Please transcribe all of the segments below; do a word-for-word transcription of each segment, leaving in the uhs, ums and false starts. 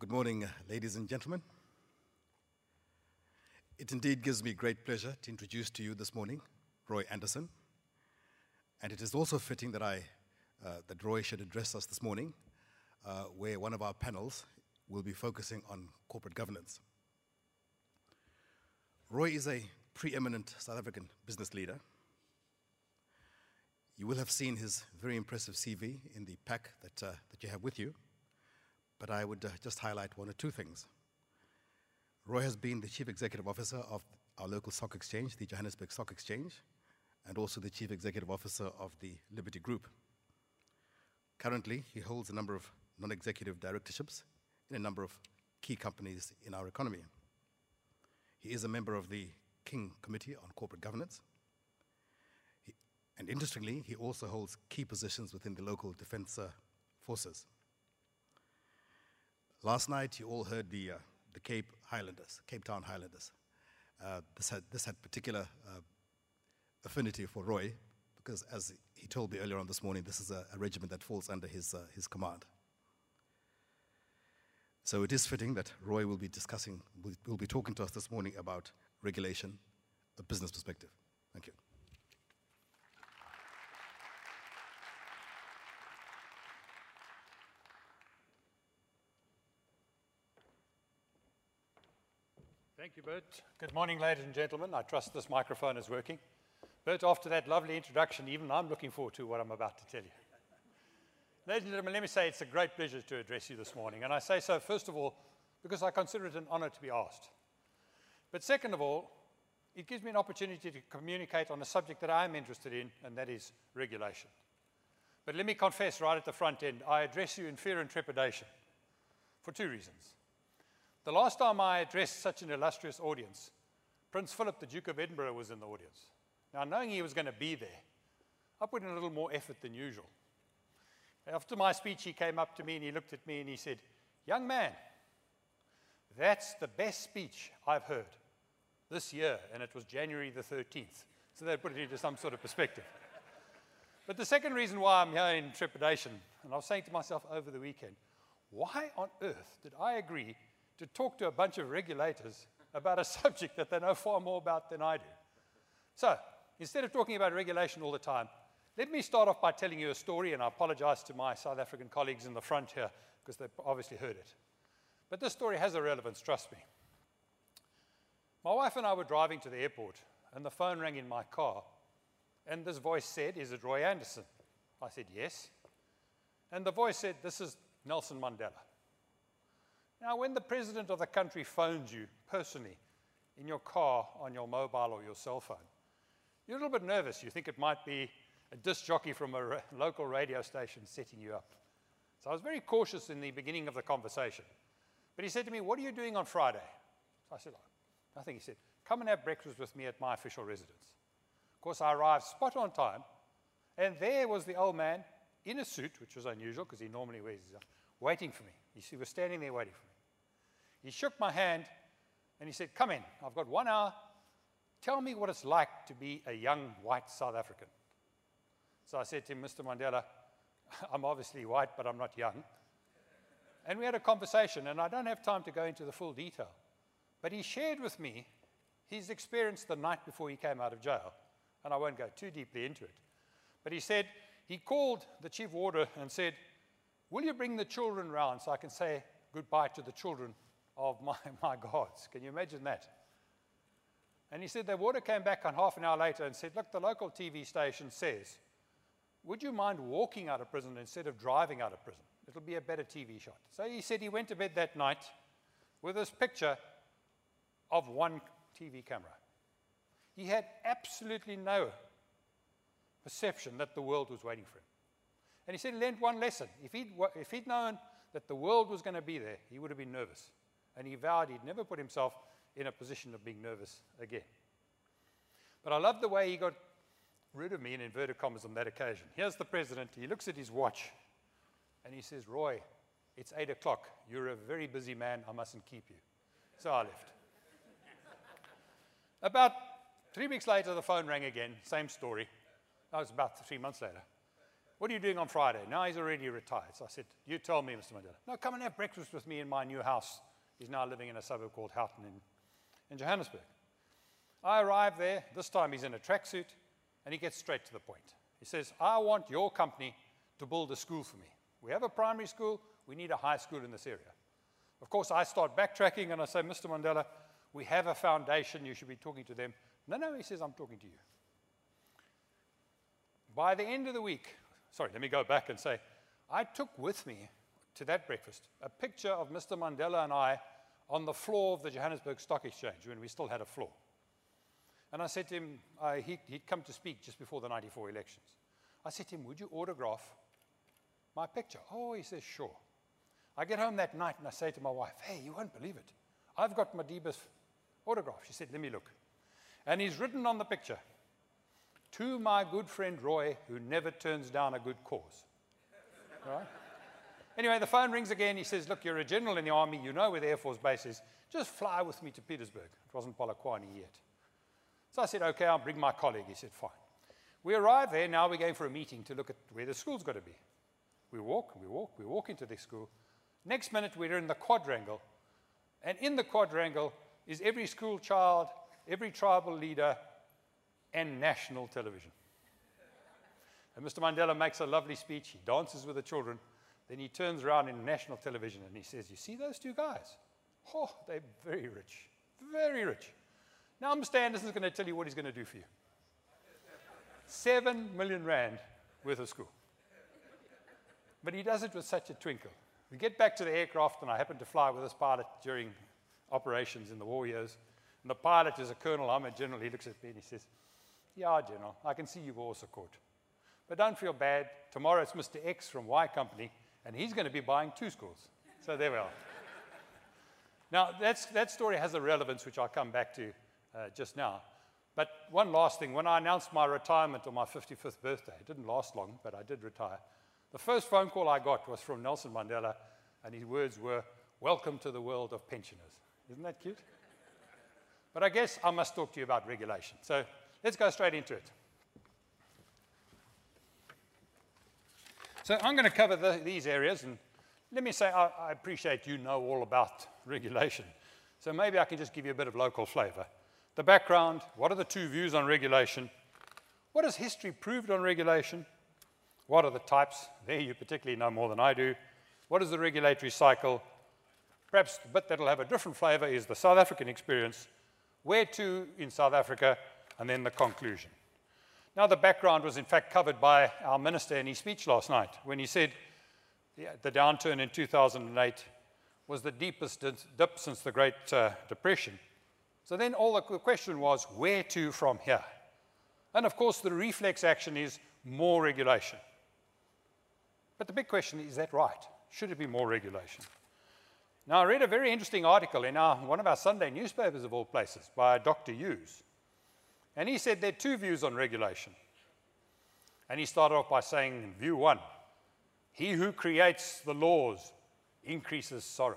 Good morning, ladies and gentlemen. It indeed gives me great pleasure to introduce to you this morning Roy Anderson. And it is also fitting that, I, uh, that Roy should address us this morning, uh, where one of our panels will be focusing on corporate governance. Roy is a preeminent South African business leader. You will have seen his very impressive C V in the pack that, uh, that you have with you, but I would uh, just highlight one or two things. Roy has been the Chief Executive Officer of our local stock exchange, the Johannesburg Stock Exchange, and also the Chief Executive Officer of the Liberty Group. Currently, he holds a number of non-executive directorships in a number of key companies in our economy. He is a member of the King Committee on Corporate Governance. He, and interestingly, he also holds key positions within the local defense uh, forces. Last night, you all heard the, uh, the Cape Highlanders, Cape Town Highlanders. Uh, this, had, this had particular uh, affinity for Roy, because as he told me earlier on this morning, this is a, a regiment that falls under his, uh, his command. So it is fitting that Roy will be discussing, will, will be talking to us this morning about regulation, a business perspective. Thank you. Thank you, Bert. Good morning, ladies and gentlemen. I trust this microphone is working. Bert, after that lovely introduction, even I'm looking forward to what I'm about to tell you. Ladies and gentlemen, let me say it's a great pleasure to address you this morning. And I say so, first of all, because I consider it an honor to be asked. But second of all, it gives me an opportunity to communicate on a subject that I'm interested in, and that is regulation. But let me confess right at the front end, I address you in fear and trepidation for two reasons. The last time I addressed such an illustrious audience, Prince Philip, the Duke of Edinburgh, was in the audience. Now, knowing he was going to be there, I put in a little more effort than usual. After my speech, he came up to me and he looked at me and he said, "Young man, that's the best speech I've heard this year," and it was January the thirteenth. So that put it into some sort of perspective. But the second reason why I'm here in trepidation, and I was saying to myself over the weekend, why on earth did I agree to talk to a bunch of regulators about a subject that they know far more about than I do? So, instead of talking about regulation all the time, let me start off by telling you a story, and I apologize to my South African colleagues in the front here, because they've obviously heard it. But this story has a relevance, trust me. My wife and I were driving to the airport, and the phone rang in my car, and this voice said, "Is it Roy Anderson?" I said, "Yes." And the voice said, "This is Nelson Mandela." Now, when the president of the country phones you personally in your car, on your mobile or your cell phone, you're a little bit nervous. You think it might be a disc jockey from a ra- local radio station setting you up. So I was very cautious in the beginning of the conversation. But he said to me, "What are you doing on Friday?" So I said, "Oh, nothing." He said, "Come and have breakfast with me at my official residence." Of course, I arrived spot on time, and there was the old man in a suit, which was unusual because he normally wears his own, waiting for me. He was standing there waiting for me. He shook my hand and he said, "Come in, I've got one hour. Tell me what it's like to be a young white South African." So I said to him, "Mister Mandela, I'm obviously white, but I'm not young." And we had a conversation, and I don't have time to go into the full detail. But he shared with me his experience the night before he came out of jail. And I won't go too deeply into it. But he said, he called the chief warder and said, "Will you bring the children round so I can say goodbye to the children of my, my guards?" Can you imagine that? And he said the warder came back on half an hour later and said, "Look, the local T V station says, would you mind walking out of prison instead of driving out of prison? It'll be a better T V shot." So he said he went to bed that night with this picture of one T V camera. He had absolutely no perception that the world was waiting for him. And he said he learned one lesson. If he'd, if he'd known that the world was going to be there, he would have been nervous. And he vowed he'd never put himself in a position of being nervous again. But I love the way he got rid of me, in inverted commas, on that occasion. Here's the president. He looks at his watch, and he says, "Roy, it's eight o'clock. You're a very busy man. I mustn't keep you." So I left. About three weeks later, the phone rang again. Same story. That was about three months later. what are you doing on Friday? Now he's already retired. So I said, you tell me, Mister Mandela. No, come and have breakfast with me in my new house. He's now living in a suburb called Houghton in, in Johannesburg. I arrive there. This time he's in a tracksuit, and he gets straight to the point. He says, I want your company to build a school for me. We have a primary school. We need a high school in this area. Of course, I start backtracking, and I say, Mister Mandela, we have a foundation. You should be talking to them. No, no, he says, I'm talking to you. By the end of the week, sorry, let me go back and say, I took with me to that breakfast a picture of Mister Mandela and I on the floor of the Johannesburg Stock Exchange when we still had a floor. And I said to him, uh, he, he'd come to speak just before the ninety-four elections. I said to him, would you autograph my picture? Oh, he says, sure. I get home that night and I say to my wife, hey, you won't believe it. I've got Madiba's autograph. She said, let me look. And he's written on the picture, to my good friend Roy, who never turns down a good cause. All right? Anyway, the phone rings again. He says, look, you're a general in the army. You know where the Air Force base is. Just fly with me to Petersburg. It wasn't Polokwane yet. So I said, okay, I'll bring my colleague. He said, fine. We arrive there. Now we're going for a meeting to look at where the school's got to be. We walk, we walk, we walk into the school. Next minute, we're in the quadrangle. And in the quadrangle is every school child, every tribal leader, and national television. And Mister Mandela makes a lovely speech. He dances with the children. Then he turns around in national television and he says, you see those two guys? Oh, they're very rich, very rich. Now Mister Anderson's going to tell you what he's going to do for you. Seven million rand worth of school. But he does it with such a twinkle. We get back to the aircraft, and I happen to fly with this pilot during operations in the war years. And the pilot is a colonel. I'm a general. He looks at me and he says, yeah, General, I can see you've also caught. But don't feel bad. Tomorrow it's Mister X from Y Company, and he's going to be buying two schools. So there we are. Now, that's, that story has a relevance, which I'll come back to uh, just now. But one last thing. When I announced my retirement on my fifty-fifth birthday, it didn't last long, but I did retire. The first phone call I got was from Nelson Mandela, and his words were, welcome to the world of pensioners. Isn't that cute? But I guess I must talk to you about regulation. So let's go straight into it. So I'm going to cover the, these areas, and let me say I, I appreciate you know all about regulation. So maybe I can just give you a bit of local flavor. The background, what are the two views on regulation? What has history proved on regulation? What are the types? There you particularly know more than I do. What is the regulatory cycle? Perhaps the bit that will have a different flavor is the South African experience, where to in South Africa, and then the conclusion. Now, the background was in fact covered by our minister in his speech last night when he said the, the downturn in two thousand eight was the deepest dip since the Great uh, Depression. So then all the question was, where to from here? And of course, the reflex action is more regulation. But the big question is, is that right? Should it be more regulation? Now, I read a very interesting article in our, one of our Sunday newspapers, of all places, by Doctor Hughes. And he said there are two views on regulation. And he started off by saying, view one, he who creates the laws increases sorrow.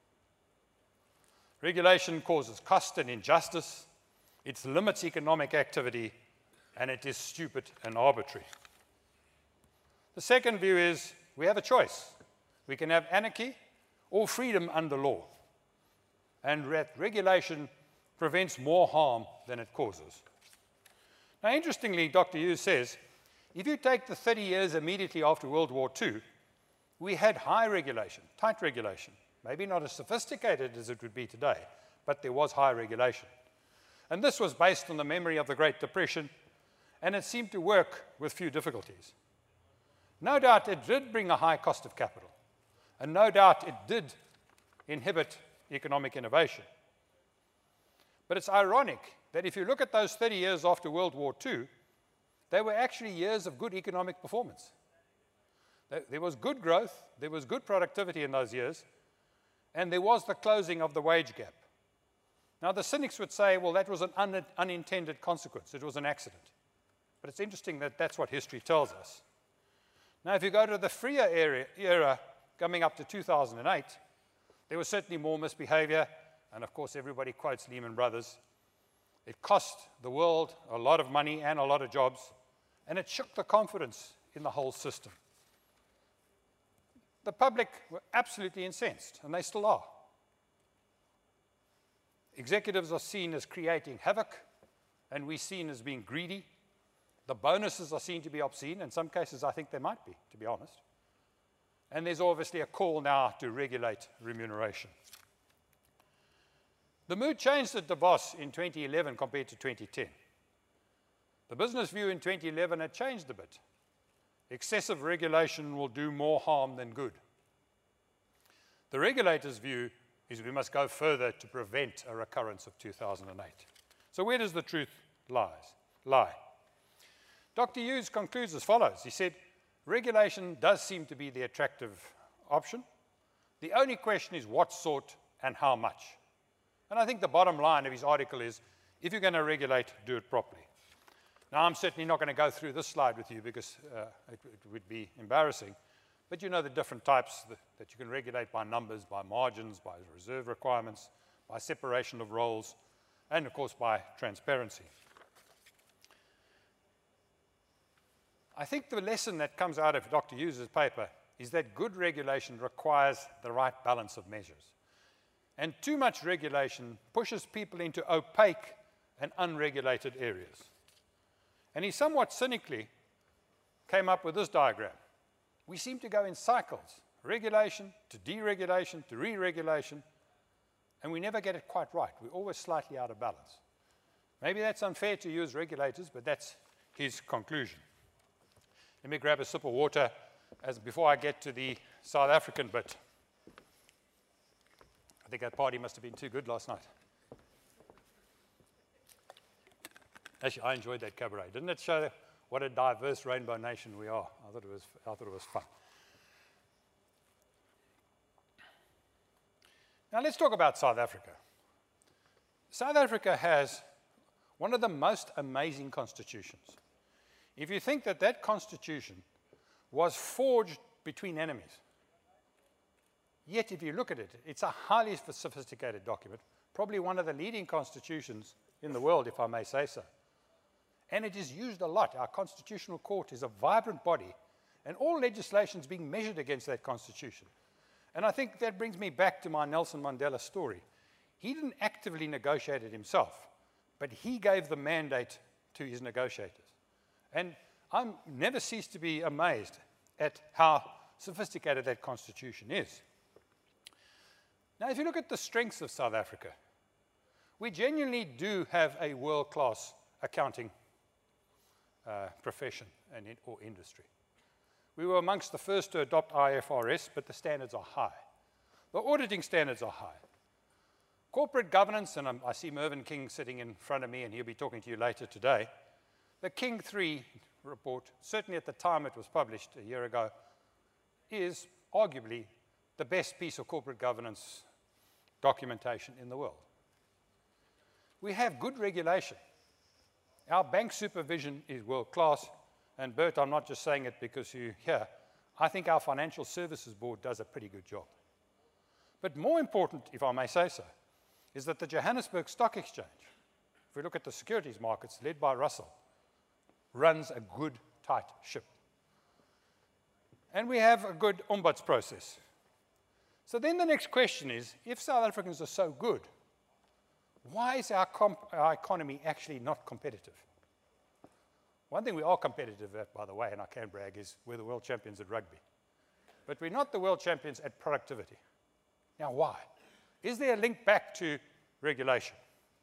Regulation causes cost and injustice, it limits economic activity, and it is stupid and arbitrary. The second view is we have a choice. We can have anarchy or freedom under law. And that regulation prevents more harm than it causes. Now, interestingly, Doctor Hughes says, if you take the thirty years immediately after World War Two, we had high regulation, tight regulation. Maybe not as sophisticated as it would be today, but there was high regulation. And this was based on the memory of the Great Depression, and it seemed to work with few difficulties. No doubt it did bring a high cost of capital, and no doubt it did inhibit economic innovation. But it's ironic that if you look at those thirty years after World War Two, they were actually years of good economic performance. There was good growth, there was good productivity in those years, and there was the closing of the wage gap. Now, the cynics would say, well, that was an un unintended consequence. It was an accident. But it's interesting that that's what history tells us. Now, if you go to the freer era, era coming up to two thousand eight, there was certainly more misbehavior, and of course, everybody quotes Lehman Brothers. It cost the world a lot of money and a lot of jobs, and it shook the confidence in the whole system. The public were absolutely incensed, and they still are. Executives are seen as creating havoc, and we're seen as being greedy. The bonuses are seen to be obscene. In some cases, I think they might be, to be honest. And there's obviously a call now to regulate remuneration. The mood changed at Davos in twenty eleven compared to twenty ten. The business view in twenty eleven had changed a bit. Excessive regulation will do more harm than good. The regulator's view is we must go further to prevent a recurrence of two thousand eight. So where does the truth lies, lie? Doctor Hughes concludes as follows. He said, regulation does seem to be the attractive option. The only question is what sort and how much. And I think the bottom line of his article is, if you're going to regulate, do it properly. Now, I'm certainly not going to go through this slide with you because uh, it, it would be embarrassing. But you know the different types that, that you can regulate by numbers, by margins, by reserve requirements, by separation of roles, and of course by transparency. I think the lesson that comes out of Doctor Hughes' paper is that good regulation requires the right balance of measures. And too much regulation pushes people into opaque and unregulated areas. And he somewhat cynically came up with this diagram. We seem to go in cycles, regulation to deregulation to re-regulation, and we never get it quite right. We're always slightly out of balance. Maybe that's unfair to you as regulators, but that's his conclusion. Let me grab a sip of water as before I get to the South African bit. I think that party must have been too good last night. Actually, I enjoyed that cabaret. Didn't it show what a diverse rainbow nation we are? I thought it was, I thought it was fun. Now let's talk about South Africa. South Africa has one of the most amazing constitutions. If you think that that constitution was forged between enemies, yet if you look at it, it's a highly sophisticated document, probably one of the leading constitutions in the world, if I may say so. And it is used a lot. Our Constitutional Court is a vibrant body, and all legislation is being measured against that constitution. And I think that brings me back to my Nelson Mandela story. He didn't actively negotiate it himself, but he gave the mandate to his negotiators. And I never cease to be amazed at how sophisticated that constitution is. Now, if you look at the strengths of South Africa, we genuinely do have a world-class accounting uh, profession and in, or industry. We were amongst the first to adopt I F R S, but the standards are high. The auditing standards are high. Corporate governance, and I'm, I see Mervyn King sitting in front of me, and he'll be talking to you later today. The King three report, certainly at the time it was published a year ago, is arguably the best piece of corporate governance documentation in the world. We have good regulation. Our bank supervision is world-class, and Bert, I'm not just saying it because you're here. I think our Financial Services Board does a pretty good job. But more important, if I may say so, is that the Johannesburg Stock Exchange, if we look at the securities markets led by Russell, runs a good, tight ship. And we have a good ombuds process. So then the next question is, if South Africans are so good, why is our, our economy actually not competitive? One thing we are competitive at, by the way, and I can brag, is we're the world champions at rugby. But we're not the world champions at productivity. Now, why? Is there a link back to regulation?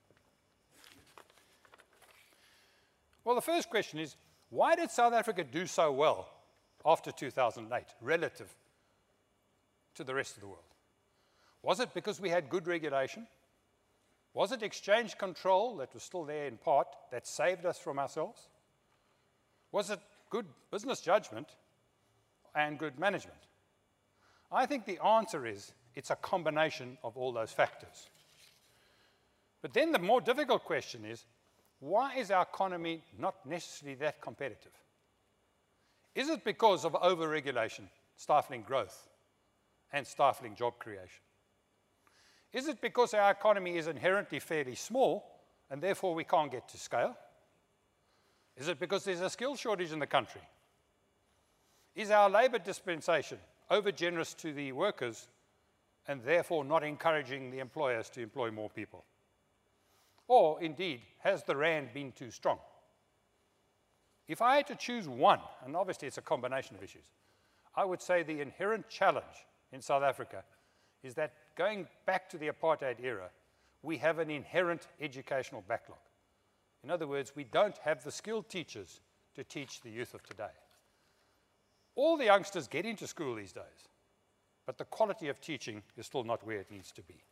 Well, the first question is, why did South Africa do so well after two thousand eight, relative to the rest of the world? Was it because we had good regulation? Was it exchange control that was still there in part that saved us from ourselves? Was it good business judgment and good management? I think the answer is it's a combination of all those factors. But then the more difficult question is, why is our economy not necessarily that competitive? Is it because of over-regulation, stifling growth, and stifling job creation? Is it because our economy is inherently fairly small, and therefore we can't get to scale? Is it because there's a skill shortage in the country? Is our labor dispensation over-generous to the workers and therefore not encouraging the employers to employ more people? Or, indeed, has the rand been too strong? If I had to choose one, and obviously it's a combination of issues, I would say the inherent challenge in South Africa is that going back to the apartheid era, we have an inherent educational backlog. In other words, we don't have the skilled teachers to teach the youth of today. All the youngsters get into school these days, but the quality of teaching is still not where it needs to be.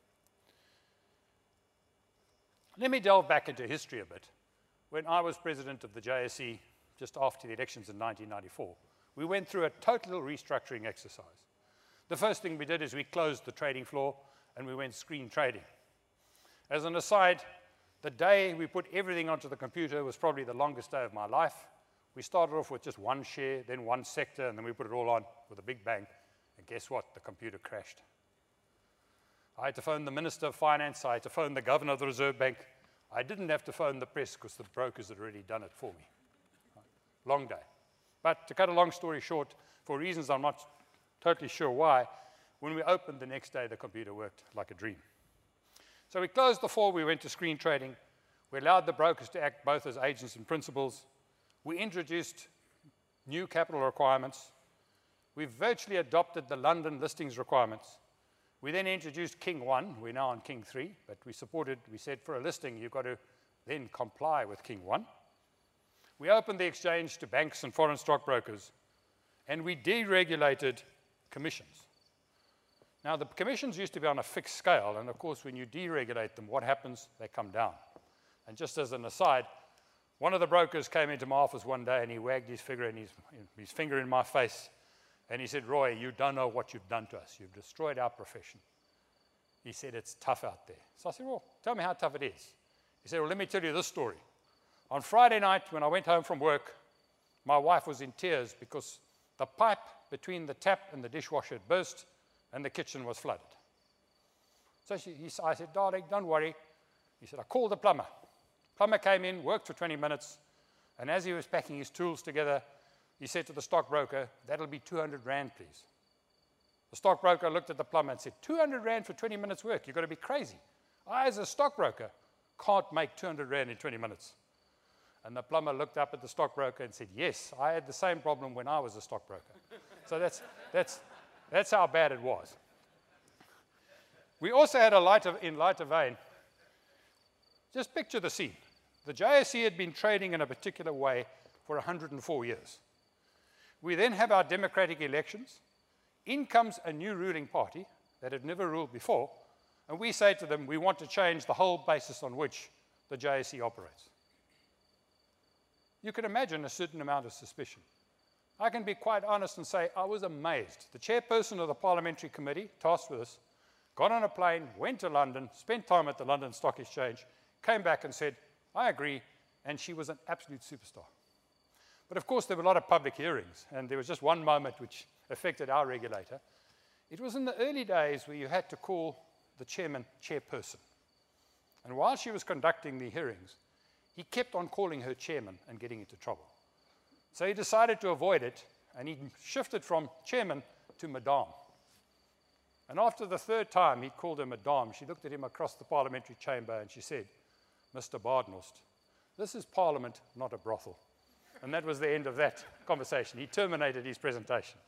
Let me delve back into history a bit. When I was president of the J S E, just after the elections in nineteen ninety-four, we went through a total restructuring exercise. The first thing we did is we closed the trading floor and we went screen trading. As an aside, the day we put everything onto the computer was probably the longest day of my life. We started off with just one share, then one sector, and then we put it all on with a big bang. And guess what? The computer crashed. I had to phone the Minister of Finance. I had to phone the Governor of the Reserve Bank. I didn't have to phone the press because the brokers had already done it for me. Long day. But to cut a long story short, for reasons I'm not totally sure why, when we opened the next day, the computer worked like a dream. So we closed the floor, we went to screen trading. We allowed the brokers to act both as agents and principals. We introduced new capital requirements. We virtually adopted the London listings requirements. We then introduced King one. We're now on King three, but we supported, we said for a listing, you've got to then comply with King one. We opened the exchange to banks and foreign stockbrokers, and we deregulated commissions. Now, the commissions used to be on a fixed scale, and of course, when you deregulate them, what happens? They come down. And just as an aside, one of the brokers came into my office one day, and he wagged his finger, in his, his finger in my face, and he said, "Roy, you don't know what you've done to us. You've destroyed our profession." He said, "It's tough out there." So I said, "Well, tell me how tough it is." He said, "Well, let me tell you this story. On Friday night, when I went home from work, my wife was in tears because the pipe between the tap and the dishwasher had burst, and the kitchen was flooded. So she, he, I said, "Darling, don't worry." He said, "I called the plumber." Plumber came in, worked for twenty minutes, and as he was packing his tools together, he said to the stockbroker, "That'll be two hundred rand, please." The stockbroker looked at the plumber and said, two hundred rand for twenty minutes work? You've got to be crazy. I, as a stockbroker, can't make two hundred rand in twenty minutes. And the plumber looked up at the stockbroker and said, "Yes, I had the same problem when I was a stockbroker." So that's, that's, that's how bad it was. We also had a lighter, in lighter vein, just picture the scene. The J S E had been trading in a particular way for one hundred and four years. We then have our democratic elections. In comes a new ruling party that had never ruled before, and we say to them, we want to change the whole basis on which the J S E operates. You can imagine a certain amount of suspicion. I can be quite honest and say I was amazed. The chairperson of the parliamentary committee tasked with this got on a plane, went to London, spent time at the London Stock Exchange, came back and said, "I agree," and she was an absolute superstar. But of course, there were a lot of public hearings, and there was just one moment which affected our regulator. It was in the early days where you had to call the chairman chairperson. And while she was conducting the hearings, he kept on calling her chairman and getting into trouble. So he decided to avoid it, and he shifted from chairman to madame. And after the third time he called her madame, she looked at him across the parliamentary chamber and she said, "Mister Badenhorst, this is Parliament, not a brothel." And that was the end of that conversation. He terminated his presentation.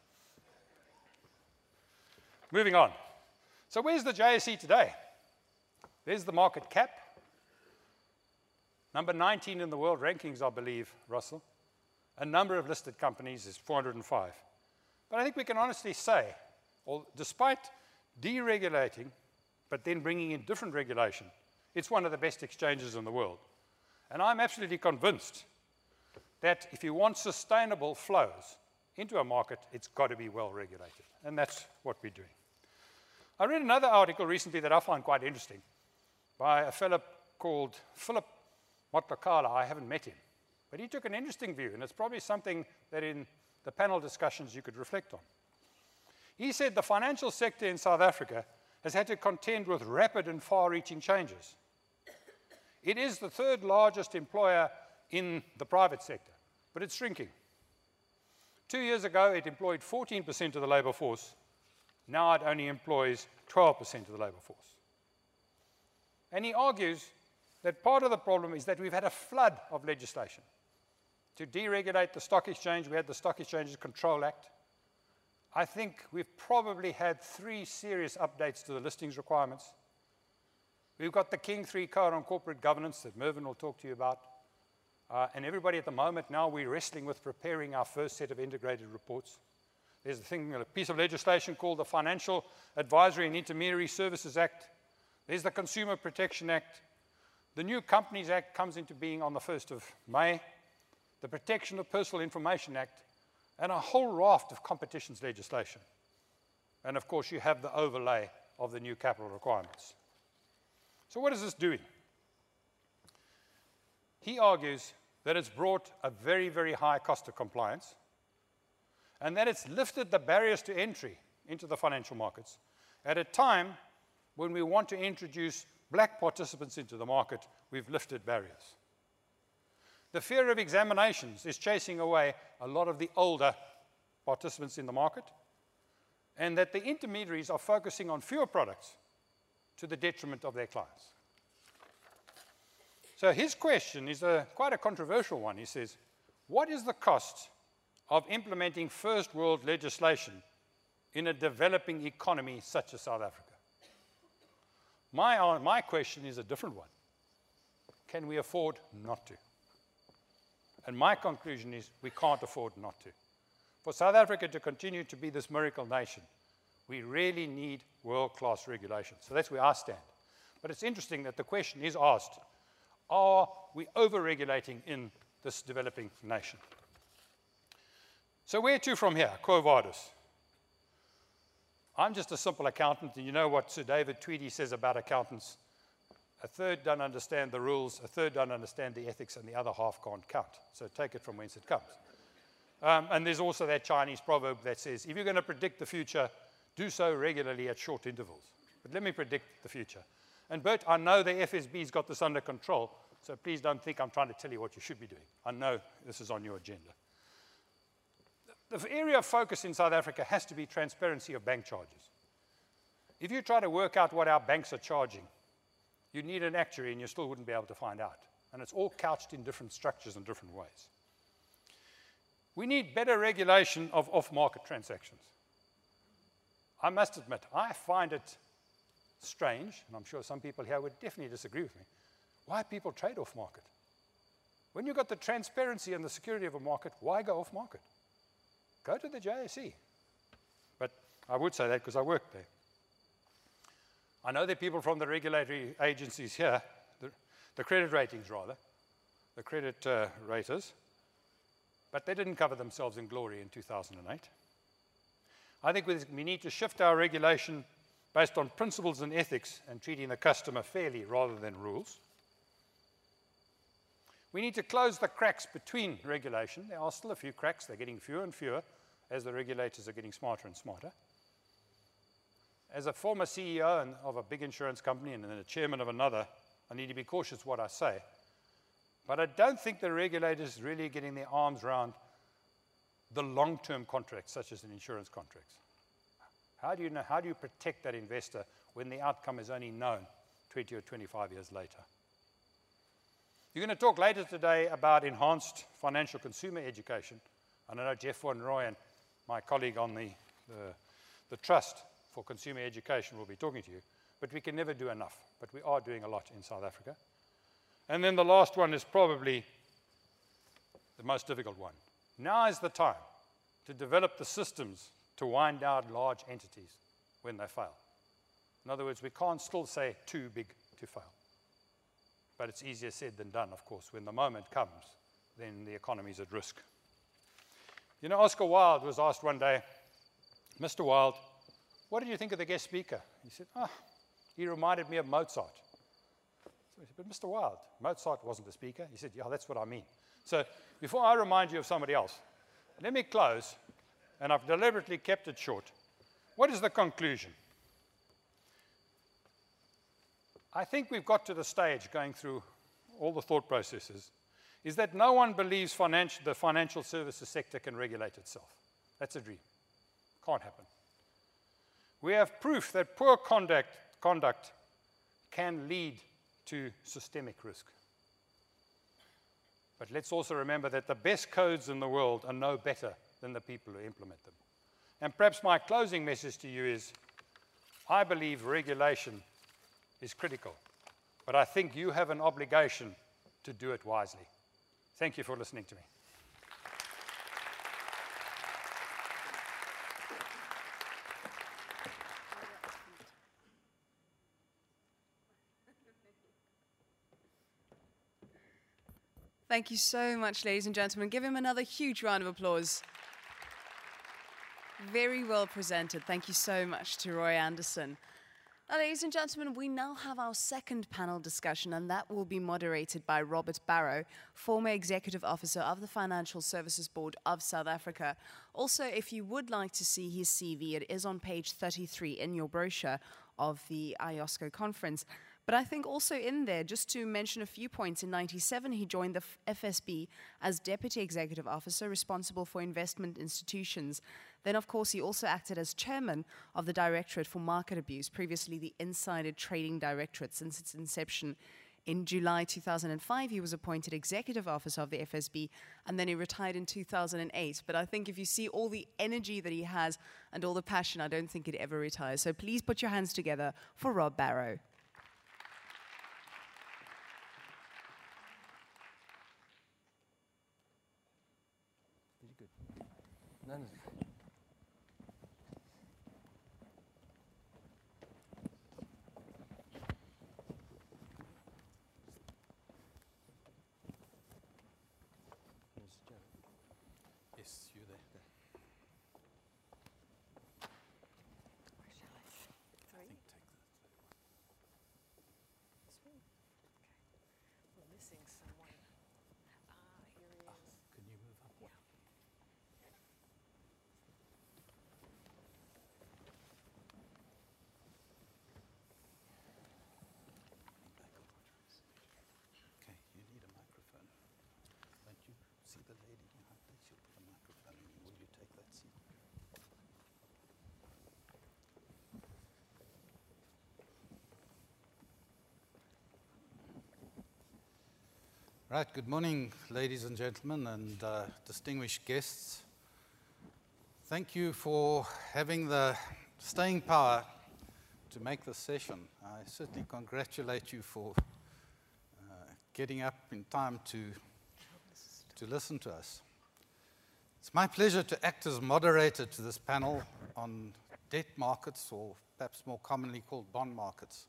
Moving on. So where's the J S E today? There's the market cap. Number nineteen in the world rankings, I believe, Russell. A number of listed companies is four hundred and five. But I think we can honestly say, well, despite deregulating, but then bringing in different regulation, it's one of the best exchanges in the world. And I'm absolutely convinced that if you want sustainable flows into a market, it's got to be well regulated. And that's what we're doing. I read another article recently that I find quite interesting by a fellow called Philip Motlakala. I haven't met him, but he took an interesting view, and it's probably something that in the panel discussions you could reflect on. He said the financial sector in South Africa has had to contend with rapid and far-reaching changes. It is the third largest employer in the private sector, but it's shrinking. Two years ago, it employed fourteen percent of the labor force. Now it only employs twelve percent of the labor force. And he argues that part of the problem is that we've had a flood of legislation. To deregulate the stock exchange, we had the Stock Exchanges Control Act. I think we've probably had three serious updates to the listings requirements. We've got the King three Code on Corporate Governance that Mervyn will talk to you about. Uh, and everybody at the moment now, we're wrestling with preparing our first set of integrated reports. There's a thing, a piece of legislation called the Financial Advisory and Intermediary Services Act. There's the Consumer Protection Act. The new Companies Act comes into being on the first of May. The Protection of Personal Information Act, and a whole raft of competitions legislation. And of course, you have the overlay of the new capital requirements. So what is this doing? He argues that it's brought a very, very high cost of compliance, and that it's lifted the barriers to entry into the financial markets at a time when we want to introduce black participants into the market. We've lifted barriers. The fear of examinations is chasing away a lot of the older participants in the market, and that the intermediaries are focusing on fewer products to the detriment of their clients. So his question is a, quite a controversial one. He says, what is the cost of implementing first world legislation in a developing economy such as South Africa? My, my question is a different one. Can we afford not to? And my conclusion is we can't afford not to. For South Africa to continue to be this miracle nation, we really need world-class regulation. So that's where I stand. But it's interesting that the question is asked, are we over-regulating in this developing nation? So where to from here? Quo vadis. I'm just a simple accountant, and you know what Sir David Tweedy says about accountants. A third don't understand the rules, a third don't understand the ethics, and the other half can't count. So take it from whence it comes. Um, and there's also that Chinese proverb that says, if you're going to predict the future, do so regularly at short intervals. But let me predict the future. And Bert, I know the F S B's got this under control, so please don't think I'm trying to tell you what you should be doing. I know this is on your agenda. The area of focus in South Africa has to be transparency of bank charges. If you try to work out what our banks are charging, you need an actuary and you still wouldn't be able to find out. And it's all couched in different structures and different ways. We need better regulation of off-market transactions. I must admit, I find it strange, and I'm sure some people here would definitely disagree with me, why people trade off-market. When you've got the transparency and the security of a market, why go off-market? Go to the J S E. But I would say that because I worked there. I know there are people from the regulatory agencies here, the, the credit ratings rather, the credit uh, raters, but they didn't cover themselves in glory in two thousand eight. I think we need to shift our regulation based on principles and ethics and treating the customer fairly rather than rules. We need to close the cracks between regulation. There are still a few cracks. They're getting fewer and fewer as the regulators are getting smarter and smarter. As a former C E O of a big insurance company and then a chairman of another, I need to be cautious what I say. But I don't think the regulators are really getting their arms around the long-term contracts, such as in insurance contracts. How do you know, how do you protect that investor when the outcome is only known twenty or twenty-five years later? You're going to talk later today about enhanced financial consumer education. And I know Jeff Von Roy and my colleague on the, the, the Trust for Consumer Education will be talking to you. But we can never do enough. But we are doing a lot in South Africa. And then the last one is probably the most difficult one. Now is the time to develop the systems to wind down large entities when they fail. In other words, we can't still say too big to fail. But it's easier said than done, of course. When the moment comes, then the economy is at risk. You know, Oscar Wilde was asked one day, Mister Wilde, what did you think of the guest speaker? He said, ah, oh, he reminded me of Mozart. So he said, but Mister Wilde, Mozart wasn't a speaker. He said, yeah, that's what I mean. So before I remind you of somebody else, let me close, and I've deliberately kept it short. What is the conclusion? I think we've got to the stage, going through all the thought processes, is that no one believes financial, the financial services sector can regulate itself. That's a dream. Can't happen. We have proof that poor conduct, conduct can lead to systemic risk. But let's also remember that the best codes in the world are no better than the people who implement them. And perhaps my closing message to you is, I believe regulation is critical, but I think you have an obligation to do it wisely. Thank you for listening to me. Thank you so much, ladies and gentlemen. Give him another huge round of applause. Very well presented. Thank you so much to Roy Anderson. Now, ladies and gentlemen, we now have our second panel discussion, and that will be moderated by Robert Barrow, former Executive Officer of the Financial Services Board of South Africa. Also, if you would like to see his C V, it is on page thirty-three in your brochure of the I O S C O conference. But I think also in there, just to mention a few points, in ninety-seven he joined the F S B as Deputy Executive Officer responsible for investment institutions. Then, of course, he also acted as Chairman of the Directorate for Market Abuse, previously the Insider Trading Directorate since its inception. In July two thousand five, he was appointed Executive Officer of the F S B, and then he retired in two thousand eight. But I think if you see all the energy that he has and all the passion, I don't think he'd ever retire. So please put your hands together for Rob Barrow. No, no. Yes, you there. Where shall I? Three? I think take that. This one? Okay. We're missing someone. Ah, here he is. Can you move up? Yeah. Okay, you need a microphone. Don't you see the lady behind there? She'll put a microphone in. Will you take that seat? Right, good morning, ladies and gentlemen, and uh, distinguished guests. Thank you for having the staying power to make this session. I certainly congratulate you for uh, getting up in time to, to listen to us. It's my pleasure to act as moderator to this panel on debt markets, or perhaps more commonly called bond markets.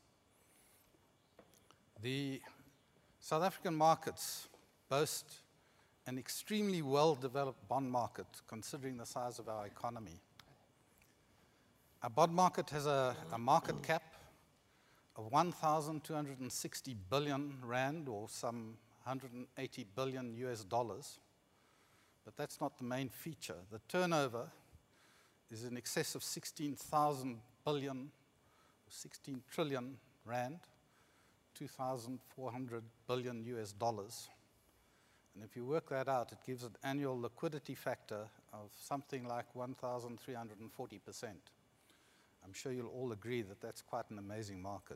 The South African markets boast an extremely well-developed bond market, considering the size of our economy. Our bond market has a, a market cap of one thousand two hundred sixty billion rand, or some one hundred eighty billion U S dollars. But that's not the main feature. The turnover is in excess of sixteen thousand billion, sixteen trillion rand, two thousand four hundred billion U S dollars. And if you work that out, it gives an annual liquidity factor of something like one thousand three hundred forty percent. I'm sure you'll all agree that that's quite an amazing market.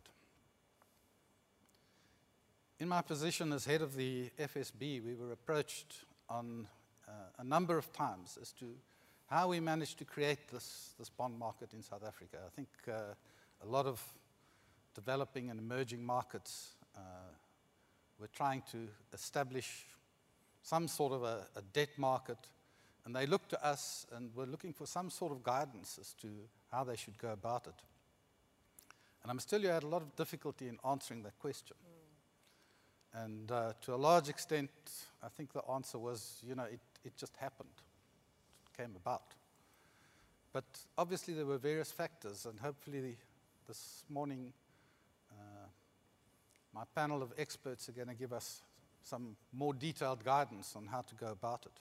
In my position as head of the F S B, we were approached on uh, a number of times as to how we managed to create this, this bond market in South Africa. I think uh, a lot of developing and emerging markets uh, were trying to establish some sort of a, a debt market, and they looked to us and were looking for some sort of guidance as to how they should go about it. And I must tell you, I had a lot of difficulty in answering that question. Mm. And uh, to a large extent, I think the answer was, you know, it, it just happened. It came about. But obviously there were various factors, and hopefully the, this morning uh, my panel of experts are going to give us some more detailed guidance on how to go about it.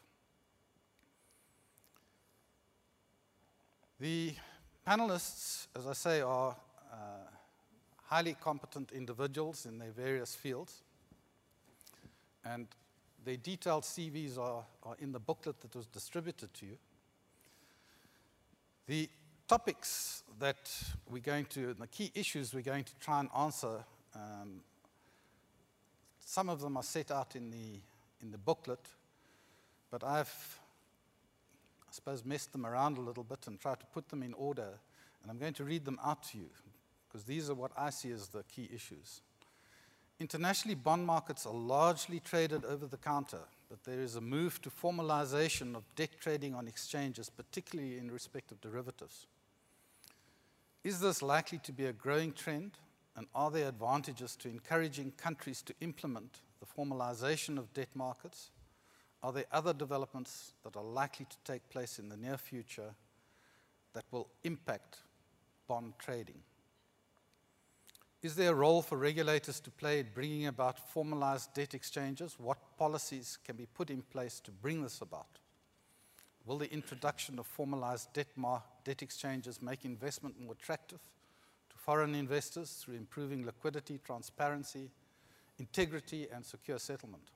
The panelists, as I say, are uh, highly competent individuals in their various fields, and their detailed C Vs are, are in the booklet that was distributed to you. The topics that we're going to, the key issues we're going to try and answer, um, some of them are set out in the, in the booklet, but I've, I suppose, messed them around a little bit and tried to put them in order, and I'm going to read them out to you, because these are what I see as the key issues. Internationally, bond markets are largely traded over the counter, but there is a move to formalization of debt trading on exchanges, particularly in respect of derivatives. Is this likely to be a growing trend, and are there advantages to encouraging countries to implement the formalization of debt markets? Are there other developments that are likely to take place in the near future that will impact bond trading? Is there a role for regulators to play in bringing about formalized debt exchanges? What policies can be put in place to bring this about? Will the introduction of formalized debt, debt exchanges make investment more attractive to foreign investors through improving liquidity, transparency, integrity, and secure settlement?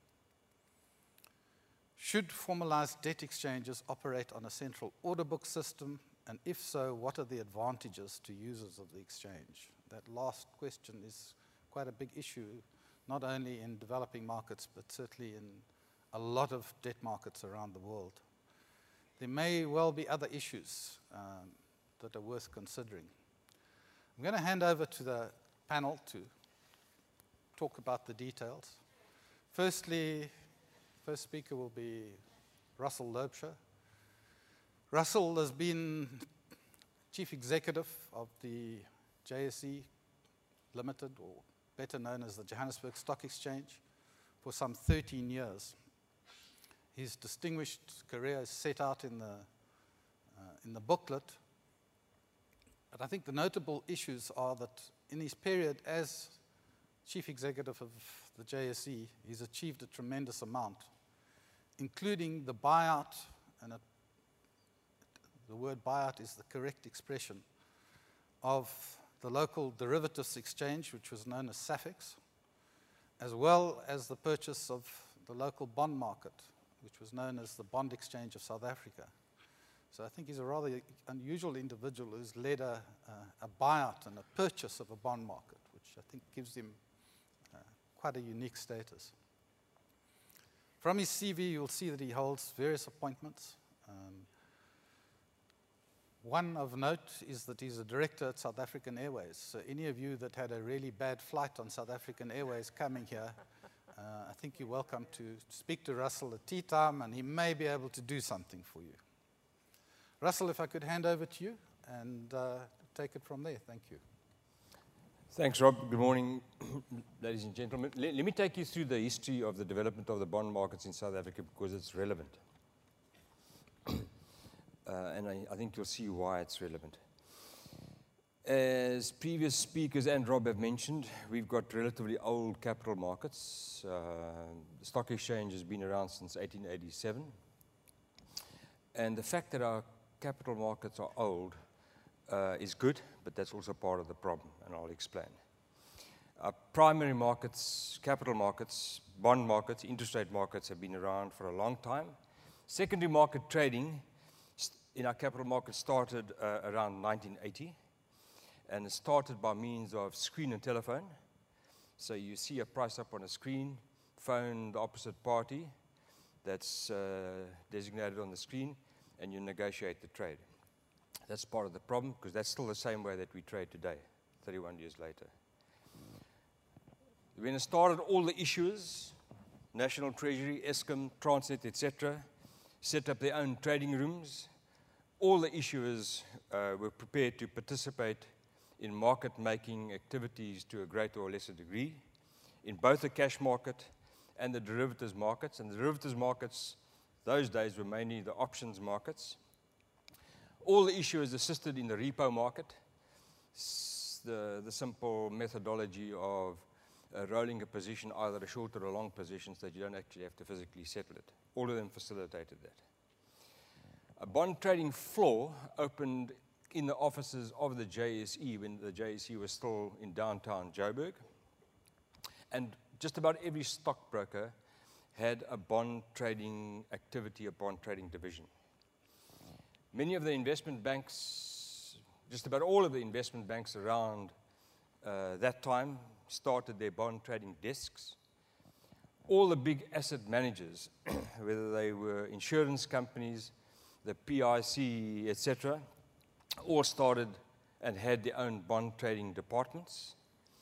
Should formalized debt exchanges operate on a central order book system? And if so, what are the advantages to users of the exchange? That last question is quite a big issue, not only in developing markets, but certainly in a lot of debt markets around the world. There may well be other issues um, that are worth considering. I'm going to hand over to the panel to talk about the details. Firstly, first speaker will be Russell Loubser. Russell has been chief executive of the J S E Limited, or better known as the Johannesburg Stock Exchange, for some thirteen years. His distinguished career is set out in the, uh, in the booklet, but I think the notable issues are that in his period as chief executive of the J S E, he's achieved a tremendous amount, including the buyout, and a, the word buyout is the correct expression, of the local derivatives exchange, which was known as SAFEX, as well as the purchase of the local bond market, which was known as the Bond Exchange of South Africa. So I think he's a rather unusual individual who's led a, a, a buyout and a purchase of a bond market, which I think gives him uh, quite a unique status. From his C V, you'll see that he holds various appointments. Um, One of note is that he's a director at South African Airways. So any of you that had a really bad flight on South African Airways coming here, uh, I think you're welcome to speak to Russell at tea time, and he may be able to do something for you. Russell, if I could hand over to you and uh, take it from there. Thank you. Thanks, Rob. Good morning, ladies and gentlemen. Let, let me take you through the history of the development of the bond markets in South Africa, because it's relevant. Uh, and I, I think you'll see why it's relevant. As previous speakers and Rob have mentioned, we've got relatively old capital markets. Uh, the stock exchange has been around since eighteen eighty-seven. And the fact that our capital markets are old uh, is good, but that's also part of the problem, and I'll explain. Our primary markets, capital markets, bond markets, interest rate markets have been around for a long time. Secondary market trading in our capital market started uh, around nineteen eighty, and it started by means of screen and telephone. So you see a price up on a screen, phone the opposite party that's uh, designated on the screen, and you negotiate the trade. That's part of the problem, because that's still the same way that we trade today, thirty-one years later. When it started, all the issuers, National Treasury, Eskom, Transnet, et cetera, set up their own trading rooms. All the issuers uh, were prepared to participate in market-making activities to a greater or lesser degree, in both the cash market and the derivatives markets. And the derivatives markets, those days, were mainly the options markets. All the issuers assisted in the repo market, the, the simple methodology of uh, rolling a position, either a short or a long position, so that you don't actually have to physically settle it. All of them facilitated that. A bond trading floor opened in the offices of the J S E when the J S E was still in downtown Joburg. And just about every stockbroker had a bond trading activity, a bond trading division. Many of the investment banks, just about all of the investment banks around uh, that time started their bond trading desks. All the big asset managers, whether they were insurance companies, the P I C, et cetera, all started and had their own bond trading departments.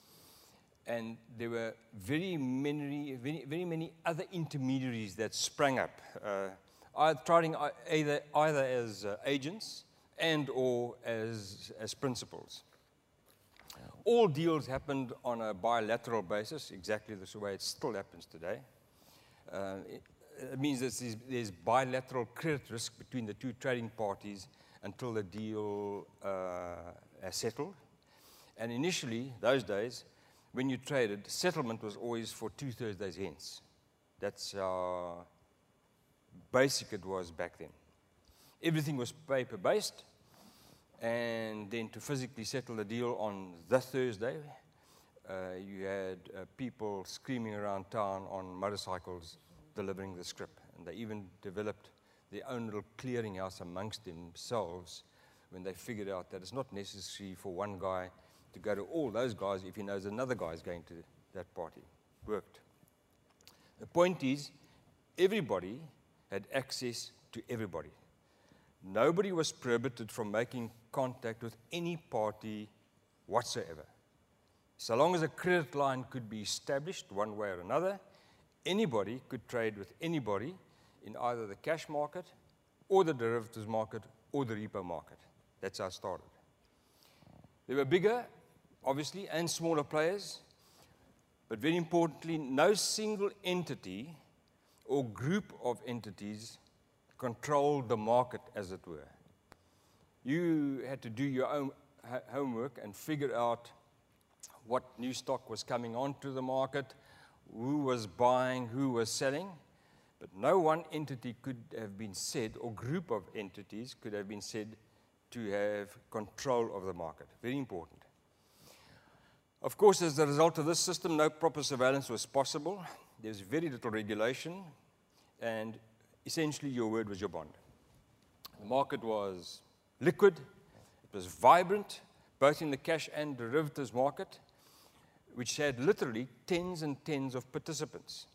And there were very many, very, very many other intermediaries that sprang up, uh, trading either, either as uh, agents and or as, as principals. All deals happened on a bilateral basis, exactly the way it still happens today. Uh, it, it means that there's, there's bilateral credit risk between the two trading parties until the deal uh, has settled. And initially, those days, when you traded, settlement was always for two Thursdays hence. That's how basic it was back then. Everything was paper-based, and then to physically settle the deal on the Thursday, uh, you had uh, people screaming around town on motorcycles delivering the scrip. And they even developed their own little clearinghouse amongst themselves when they figured out that it's not necessary for one guy to go to all those guys if he knows another guy is going to that party. Worked. The point is, everybody had access to everybody. Nobody was prohibited from making contact with any party whatsoever. So long as a credit line could be established one way or another, anybody could trade with anybody in either the cash market or the derivatives market or the repo market. That's how it started. There were bigger, obviously, and smaller players, but very importantly, no single entity or group of entities controlled the market, as it were. You had to do your own homework and figure out what new stock was coming onto the market, who was buying, who was selling, but no one entity could have been said, or group of entities could have been said to have control of the market. Very important. Of course, as a result of this system, no proper surveillance was possible. There was very little regulation, and essentially your word was your bond. The market was liquid, it was vibrant, both in the cash and derivatives market, which had literally tens and tens of participants.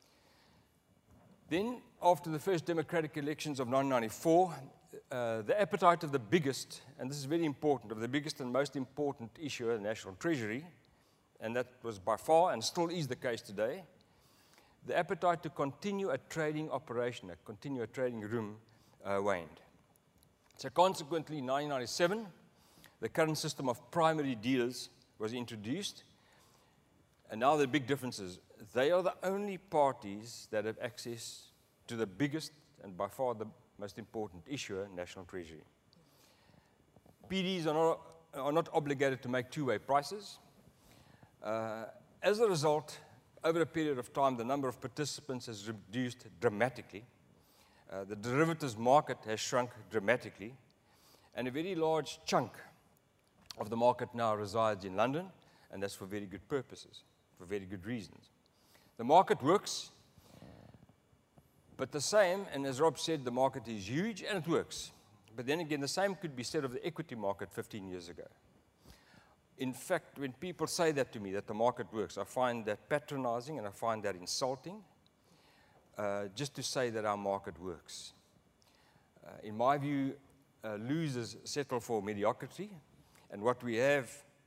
Then, after the first democratic elections of nineteen ninety-four, uh, the appetite of the biggest, and this is very important, of the biggest and most important issuer, the National Treasury, and that was by far and still is the case today, the appetite to continue a trading operation, a continue a trading room, uh, waned. So consequently, in nineteen ninety-seven, the current system of primary dealers was introduced. And now the big difference is they are the only parties that have access to the biggest and by far the most important issuer, National Treasury. P Ds are not, are not obligated to make two-way prices. Uh, as a result, over a period of time, the number of participants has reduced dramatically. Uh, the derivatives market has shrunk dramatically, and a very large chunk of the market now resides in London, and that's for very good purposes, for very good reasons. The market works, but the same, and as Rob said, the market is huge and it works. But then again, the same could be said of the equity market fifteen years ago. In fact, when people say that to me, that the market works, I find that patronizing and I find that insulting, uh, just to say that our market works. Uh, in my view, uh, losers settle for mediocrity, and what we have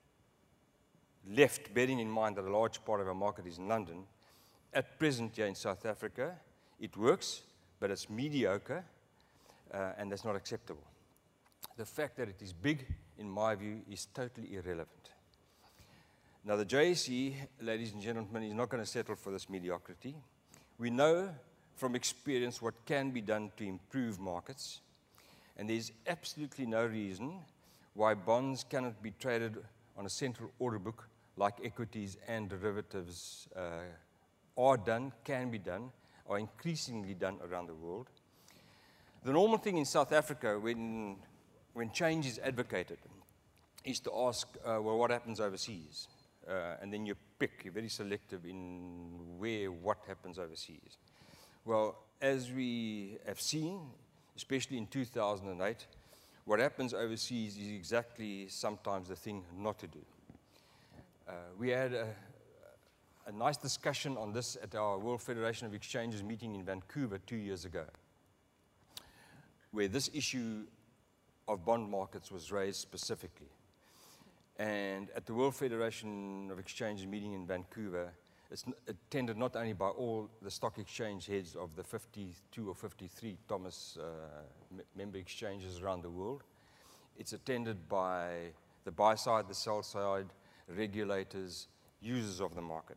left, bearing in mind that a large part of our market is in London, at present here in South Africa, it works, but it's mediocre, uh, and that's not acceptable. The fact that it is big, in my view, is totally irrelevant. Now, the J S E, ladies and gentlemen, is not going to settle for this mediocrity. We know from experience what can be done to improve markets, and there's absolutely no reason why bonds cannot be traded on a central order book like equities and derivatives uh, are done, can be done, are increasingly done around the world. The normal thing in South Africa when, when change is advocated is to ask, uh, well, what happens overseas? Uh, and then you pick, you're very selective in where, what happens overseas. Well, as we have seen, especially in two thousand eight, what happens overseas is exactly sometimes the thing not to do. Uh, we had a, a nice discussion on this at our World Federation of Exchanges meeting in Vancouver two years ago, where this issue of bond markets was raised specifically. And at the World Federation of Exchanges meeting in Vancouver, it's attended not only by all the stock exchange heads of the fifty-two or fifty-three Thomas uh, member exchanges around the world. It's attended by the buy side, the sell side, regulators, users of the market.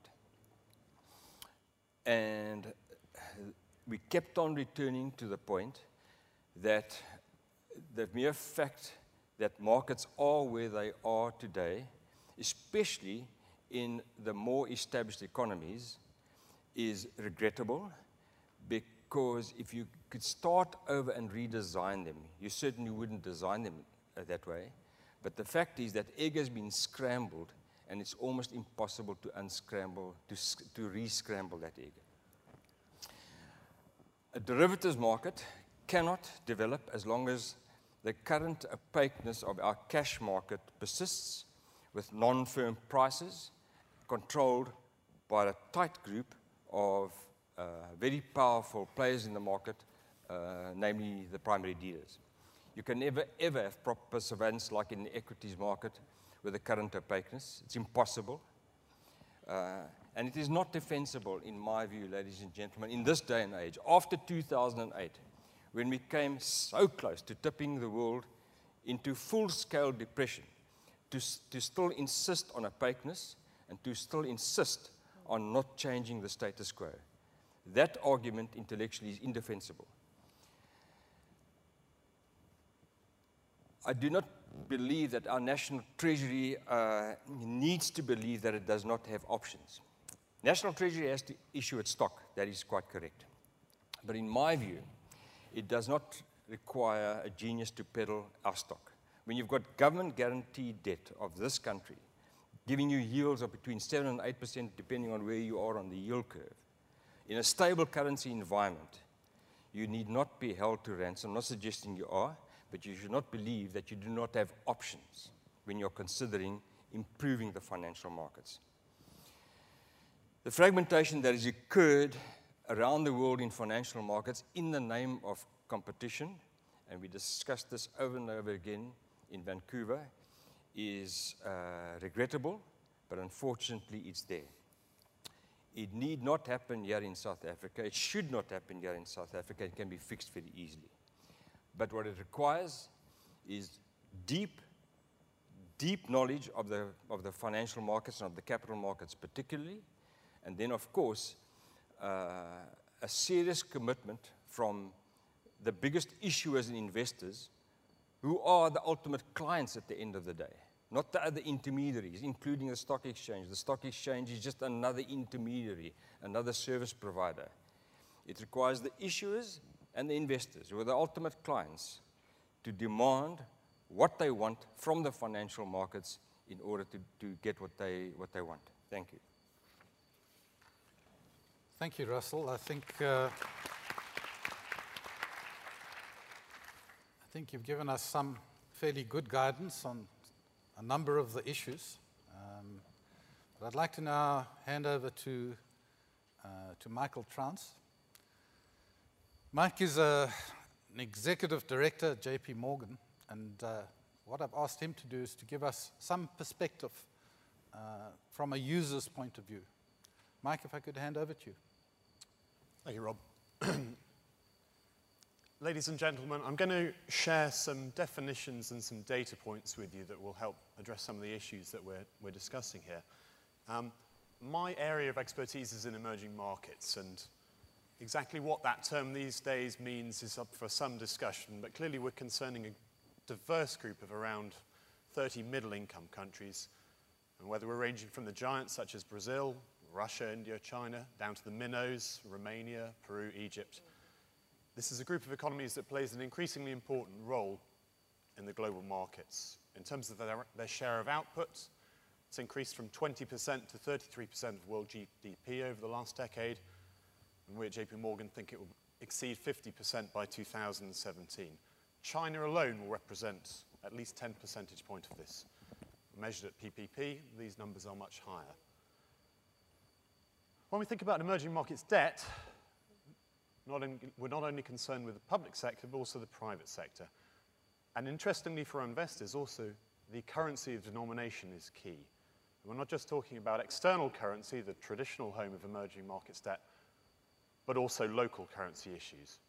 And we kept on returning to the point that the mere fact that markets are where they are today, especially in the more established economies, is regrettable, because if you could start over and redesign them, you certainly wouldn't design them uh, that way. But the fact is that egg has been scrambled, and it's almost impossible to unscramble, to, to re-scramble that egg. A derivatives market cannot develop as long as the current opaqueness of our cash market persists, with non-firm prices controlled by a tight group of uh, very powerful players in the market, uh, namely the primary dealers. You can never, ever have proper surveillance like in the equities market with the current opaqueness. It's impossible. Uh, and it is not defensible, in my view, ladies and gentlemen, in this day and age, after two thousand eight, when we came so close to tipping the world into full-scale depression, to, to still insist on opaqueness and to still insist on not changing the status quo. That argument intellectually is indefensible. I do not believe that our national treasury uh, needs to believe that it does not have options. National treasury has to issue its stock. That is quite correct. But in my view, it does not require a genius to peddle our stock. When you've got government guaranteed debt of this country, giving you yields of between seven and eight percent, depending on where you are on the yield curve, in a stable currency environment, you need not be held to ransom. I'm not suggesting you are, but you should not believe that you do not have options when you're considering improving the financial markets. The fragmentation that has occurred around the world in financial markets in the name of competition, and we discussed this over and over again in Vancouver, is uh, regrettable, but unfortunately it's there. It need not happen here in South Africa. It should not happen here in South Africa. It can be fixed very easily. But what it requires is deep, deep knowledge of the, of the financial markets and of the capital markets particularly, and then, of course, uh, a serious commitment from the biggest issuers and investors, who are the ultimate clients at the end of the day, not the other intermediaries, including the stock exchange. The stock exchange is just another intermediary, another service provider. It requires the issuers and the investors, who are the ultimate clients, to demand what they want from the financial markets in order to, to get what they, what they want. Thank you. Thank you, Russell. I think, uh, I think you've given us some fairly good guidance on a number of the issues. Um, but I'd like to now hand over to, uh, to Michael Trance. Mike is a, an executive director at J P Morgan, and uh, what I've asked him to do is to give us some perspective uh, from a user's point of view. Mike, if I could hand over to you. Thank you, Rob. Ladies and gentlemen, I'm going to share some definitions and some data points with you that will help address some of the issues that we're, we're discussing here. Um, my area of expertise is in emerging markets, and exactly what that term these days means is up for some discussion, but clearly we're concerning a diverse group of around thirty middle-income countries, and whether we're ranging from the giants such as Brazil, Russia, India, China, down to the minnows, Romania, Peru, Egypt. This is a group of economies that plays an increasingly important role in the global markets. In terms of their, their share of output, it's increased from twenty percent to thirty-three percent of world G D P over the last decade, and we at J P Morgan think it will exceed fifty percent by two thousand seventeen. China alone will represent at least ten percentage points of this. Measured at P P P, these numbers are much higher. When we think about emerging markets debt, not in, we're not only concerned with the public sector, but also the private sector. And interestingly for our investors, also the currency of denomination is key. We're not just talking about external currency, the traditional home of emerging markets debt, but also local currency issues.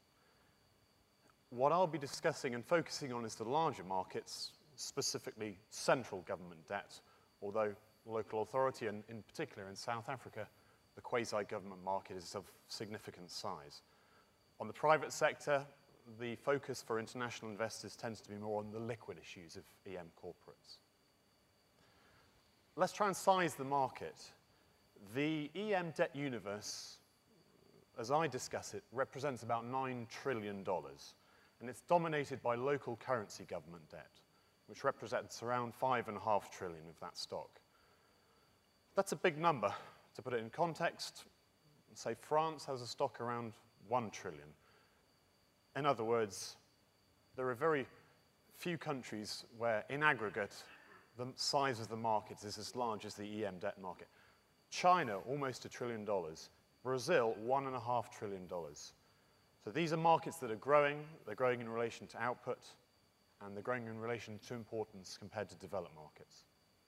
What I'll be discussing and focusing on is the larger markets, specifically central government debt, although local authority, and in particular in South Africa, the quasi-government market is of significant size. On the private sector, the focus for international investors tends to be more on the liquid issues of E M corporates. Let's try and size the market. The E M debt universe, as I discuss it, represents about nine trillion dollars, and it's dominated by local currency government debt, which represents around five point five trillion of that stock. That's a big number. To put it in context, say France has a stock around one trillion. In other words, there are very few countries where, in aggregate, the size of the market is as large as the E M debt market. China, almost a trillion dollars. Brazil, one and a half trillion dollars. So these are markets that are growing. They're growing in relation to output, and they're growing in relation to importance compared to developed markets.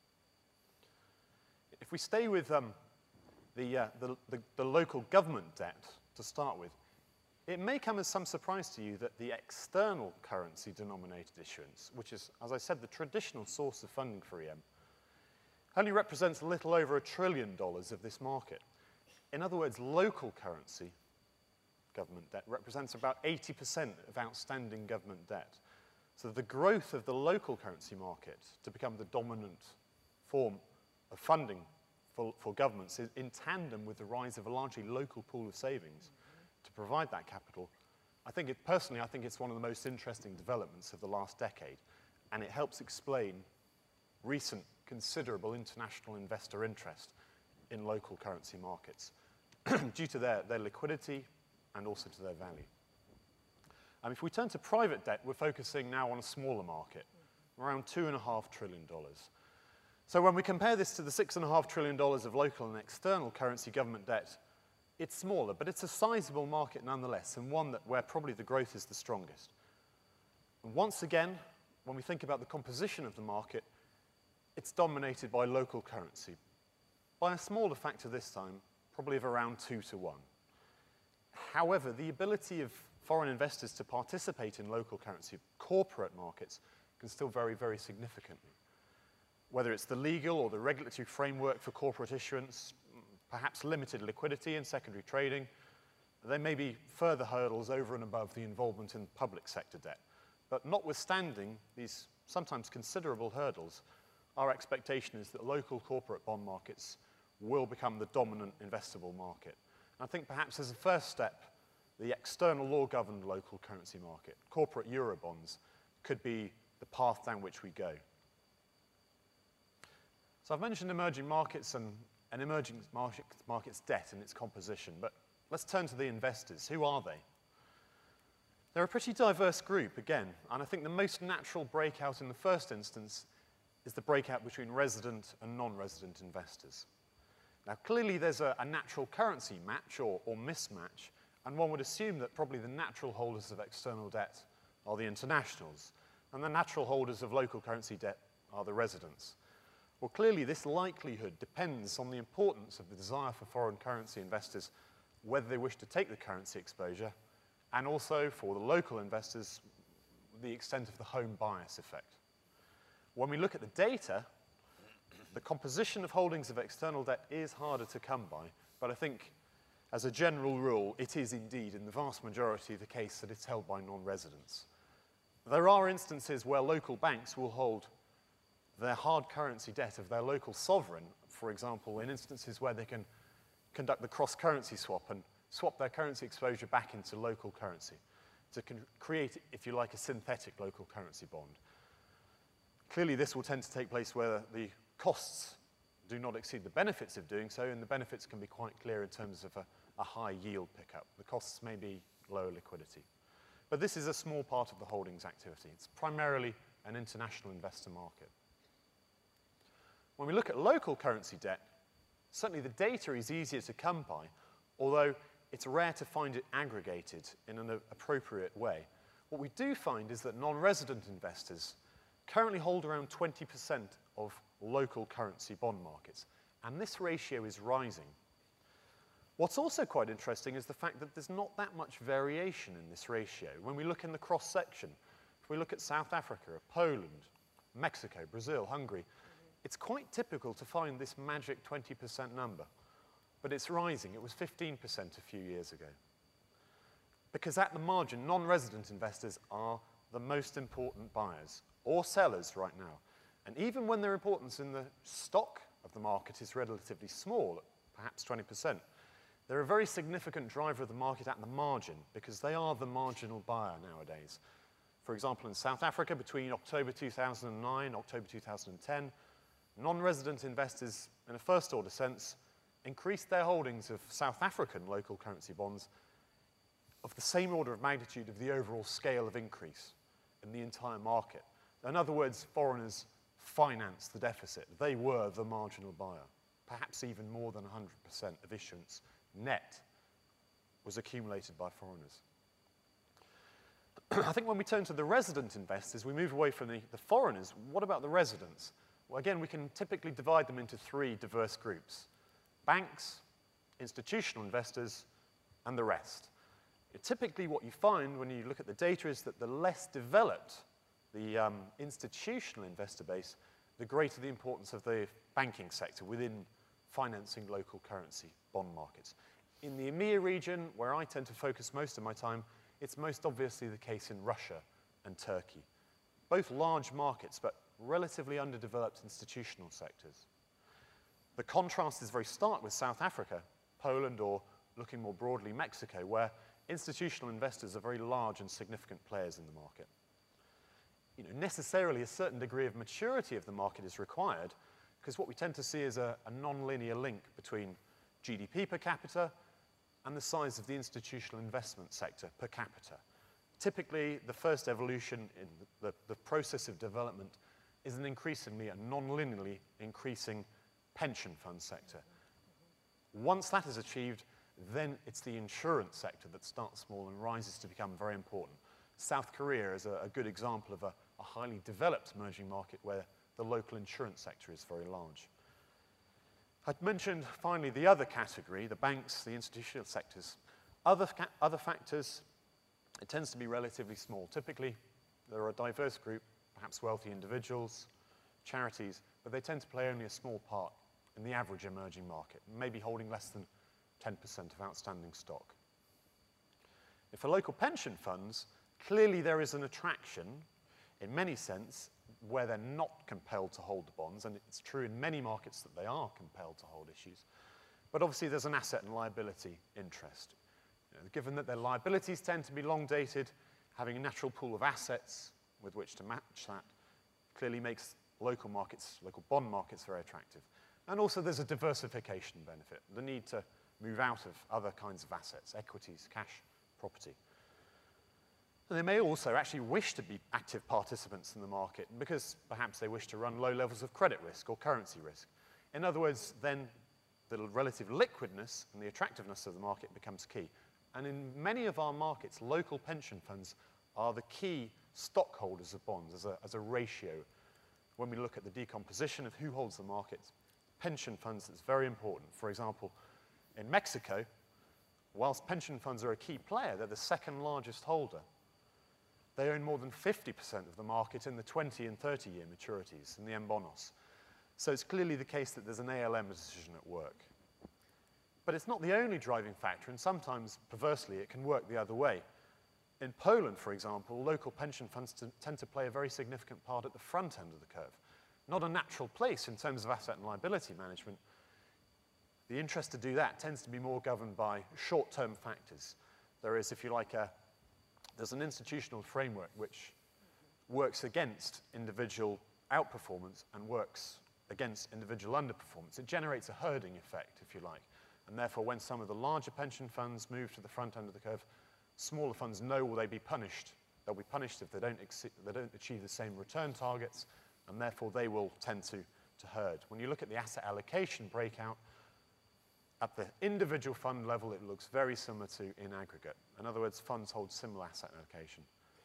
If we stay with um, the, uh, the, the, the local government debt to start with, it may come as some surprise to you that the external currency denominated issuance, which is, as I said, the traditional source of funding for E M, only represents a little over a trillion dollars of this market. In other words, local currency government debt represents about eighty percent of outstanding government debt. So the growth of the local currency market to become the dominant form of funding for, for governments is in tandem with the rise of a largely local pool of savings to provide that capital. I think it, personally, I think it's one of the most interesting developments of the last decade, and it helps explain recent considerable international investor interest in local currency markets due to their, their liquidity and also to their value. Um, if we turn to private debt, we're focusing now on a smaller market, around two and a half trillion dollars. So when we compare this to the six and a half trillion dollars of local and external currency government debt, it's smaller, but it's a sizable market nonetheless, and one that where probably the growth is the strongest. And once again, when we think about the composition of the market, it's dominated by local currency, by a smaller factor this time, probably of around two to one. However, the ability of foreign investors to participate in local currency corporate markets can still vary very significantly. Whether it's the legal or the regulatory framework for corporate issuance, perhaps limited liquidity in secondary trading, there may be further hurdles over and above the involvement in public sector debt. But notwithstanding these sometimes considerable hurdles, our expectation is that local corporate bond markets will become the dominant investable market. And I think perhaps as a first step, the external law-governed local currency market, corporate Eurobonds, could be the path down which we go. So I've mentioned emerging markets and, and emerging market, markets debt and its composition, but let's turn to the investors. Who are they? They're a pretty diverse group, again, and I think the most natural breakout in the first instance is the breakout between resident and non-resident investors. Now, clearly there's a, a natural currency match or, or mismatch, and one would assume that probably the natural holders of external debt are the internationals, and the natural holders of local currency debt are the residents. Well, clearly this likelihood depends on the importance of the desire for foreign currency investors, whether they wish to take the currency exposure, and also for the local investors, the extent of the home bias effect. When we look at the data, the composition of holdings of external debt is harder to come by, but I think as a general rule, it is indeed in the vast majority the case that it's held by non-residents. There are instances where local banks will hold their hard currency debt of their local sovereign, for example, in instances where they can conduct the cross-currency swap and swap their currency exposure back into local currency to create, if you like, a synthetic local currency bond. Clearly, this will tend to take place where the costs do not exceed the benefits of doing so, and the benefits can be quite clear in terms of a, a high yield pickup. The costs may be lower liquidity. But this is a small part of the holdings activity. It's primarily an international investor market. When we look at local currency debt, certainly the data is easier to come by, although it's rare to find it aggregated in an appropriate way. What we do find is that non-resident investors currently hold around twenty percent of local currency bond markets, and this ratio is rising. What's also quite interesting is the fact that there's not that much variation in this ratio. When we look in the cross-section, if we look at South Africa, Poland, Mexico, Brazil, Hungary, it's quite typical to find this magic twenty percent number, but it's rising. It was fifteen percent a few years ago. Because at the margin, non-resident investors are the most important buyers or sellers right now. And even when their importance in the stock of the market is relatively small, at perhaps twenty percent, they're a very significant driver of the market at the margin because they are the marginal buyer nowadays. For example, in South Africa, between October two thousand nine and October two thousand ten, non-resident investors, in a first-order sense, increased their holdings of South African local currency bonds of the same order of magnitude of the overall scale of increase in the entire market. In other words, foreigners financed the deficit. They were the marginal buyer. Perhaps even more than one hundred percent of issuance net was accumulated by foreigners. I think when we turn to the resident investors, we move away from the, the foreigners. What about the residents? Well, again, we can typically divide them into three diverse groups: banks, institutional investors, and the rest. Typically, what you find when you look at the data is that the less developed the um, institutional investor base, the greater the importance of the banking sector within financing local currency bond markets. In the EMEA region, where I tend to focus most of my time, it's most obviously the case in Russia and Turkey. Both large markets, but relatively underdeveloped institutional sectors. The contrast is very stark with South Africa, Poland, or looking more broadly, Mexico, where institutional investors are very large and significant players in the market. You know, necessarily a certain degree of maturity of the market is required, because what we tend to see is a, a non-linear link between G D P per capita and the size of the institutional investment sector per capita. Typically, the first evolution in the, the, the process of development is an increasingly, a non-linearly increasing pension fund sector. Once that is achieved, then it's the insurance sector that starts small and rises to become very important. South Korea is a, a good example of a, a highly developed emerging market where the local insurance sector is very large. I'd mentioned, finally, the other category, the banks, the institutional sectors. Other, other factors, it tends to be relatively small. Typically, there are a diverse group, perhaps wealthy individuals, charities, but they tend to play only a small part in the average emerging market, maybe holding less than ten percent of outstanding stock. If for local pension funds, clearly there is an attraction, in many sense, where they're not compelled to hold the bonds, and it's true in many markets that they are compelled to hold issues. But obviously there's an asset and liability interest. You know, given that their liabilities tend to be long dated, having a natural pool of assets with which to match that clearly makes local markets, local bond markets very attractive. And also there's a diversification benefit, the need to move out of other kinds of assets, equities, cash, property. And they may also actually wish to be active participants in the market because perhaps they wish to run low levels of credit risk or currency risk. In other words, then the relative liquidness and the attractiveness of the market becomes key. And in many of our markets, local pension funds are the key stockholders of bonds as a, as a ratio. When we look at the decomposition of who holds the markets, pension funds, that's very important. For example, in Mexico, whilst pension funds are a key player, they're the second largest holder. They own more than fifty percent of the market in the twenty and thirty year maturities in the M bonos. So it's clearly the case that there's an A L M decision at work. But it's not the only driving factor, and sometimes, perversely, it can work the other way. In Poland, for example, local pension funds tend to play a very significant part at the front end of the curve. Not a natural place in terms of asset and liability management. The interest to do that tends to be more governed by short-term factors. There is, if you like, a, there's an institutional framework which works against individual outperformance and works against individual underperformance. It generates a herding effect, if you like. And therefore, when some of the larger pension funds move to the front end of the curve, Smaller funds know will they be punished. They'll be punished if they don't, they don't achieve the same return targets, and therefore they will tend to, to herd. When you look at the asset allocation breakout, at the individual fund level, it looks very similar to in aggregate. In other words, funds hold similar asset allocation.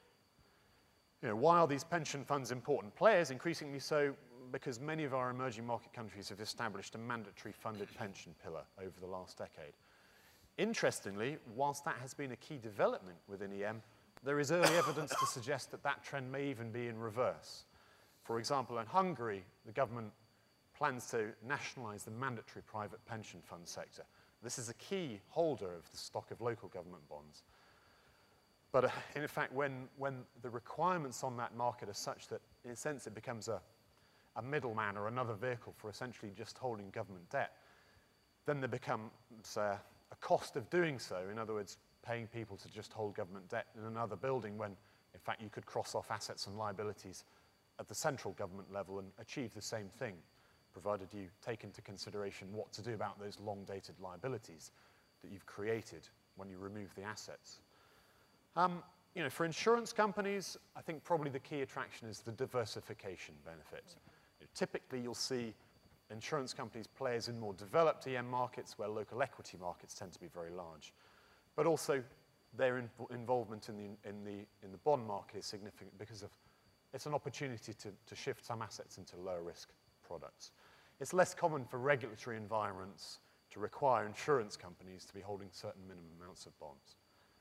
You know, why are these pension funds important players? Increasingly so because many of our emerging market countries have established a mandatory funded pension pillar over the last decade. Interestingly, whilst that has been a key development within E M, there is early evidence to suggest that that trend may even be in reverse. For example, in Hungary, the government plans to nationalize the mandatory private pension fund sector. This is a key holder of the stock of local government bonds. But uh, in fact, when, when the requirements on that market are such that, in a sense, it becomes a, a middleman or another vehicle for essentially just holding government debt, then there becomes uh, a cost of doing so. In other words, paying people to just hold government debt in another building when, in fact, you could cross off assets and liabilities at the central government level and achieve the same thing, provided you take into consideration what to do about those long-dated liabilities that you've created when you remove the assets. Um, you know, for insurance companies, I think probably the key attraction is the diversification benefit. You know, typically, you'll see insurance companies players in more developed E M markets where local equity markets tend to be very large. But also, their in involvement in the, in, the, in the bond market is significant because of, it's an opportunity to, to shift some assets into lower risk products. It's less common for regulatory environments to require insurance companies to be holding certain minimum amounts of bonds.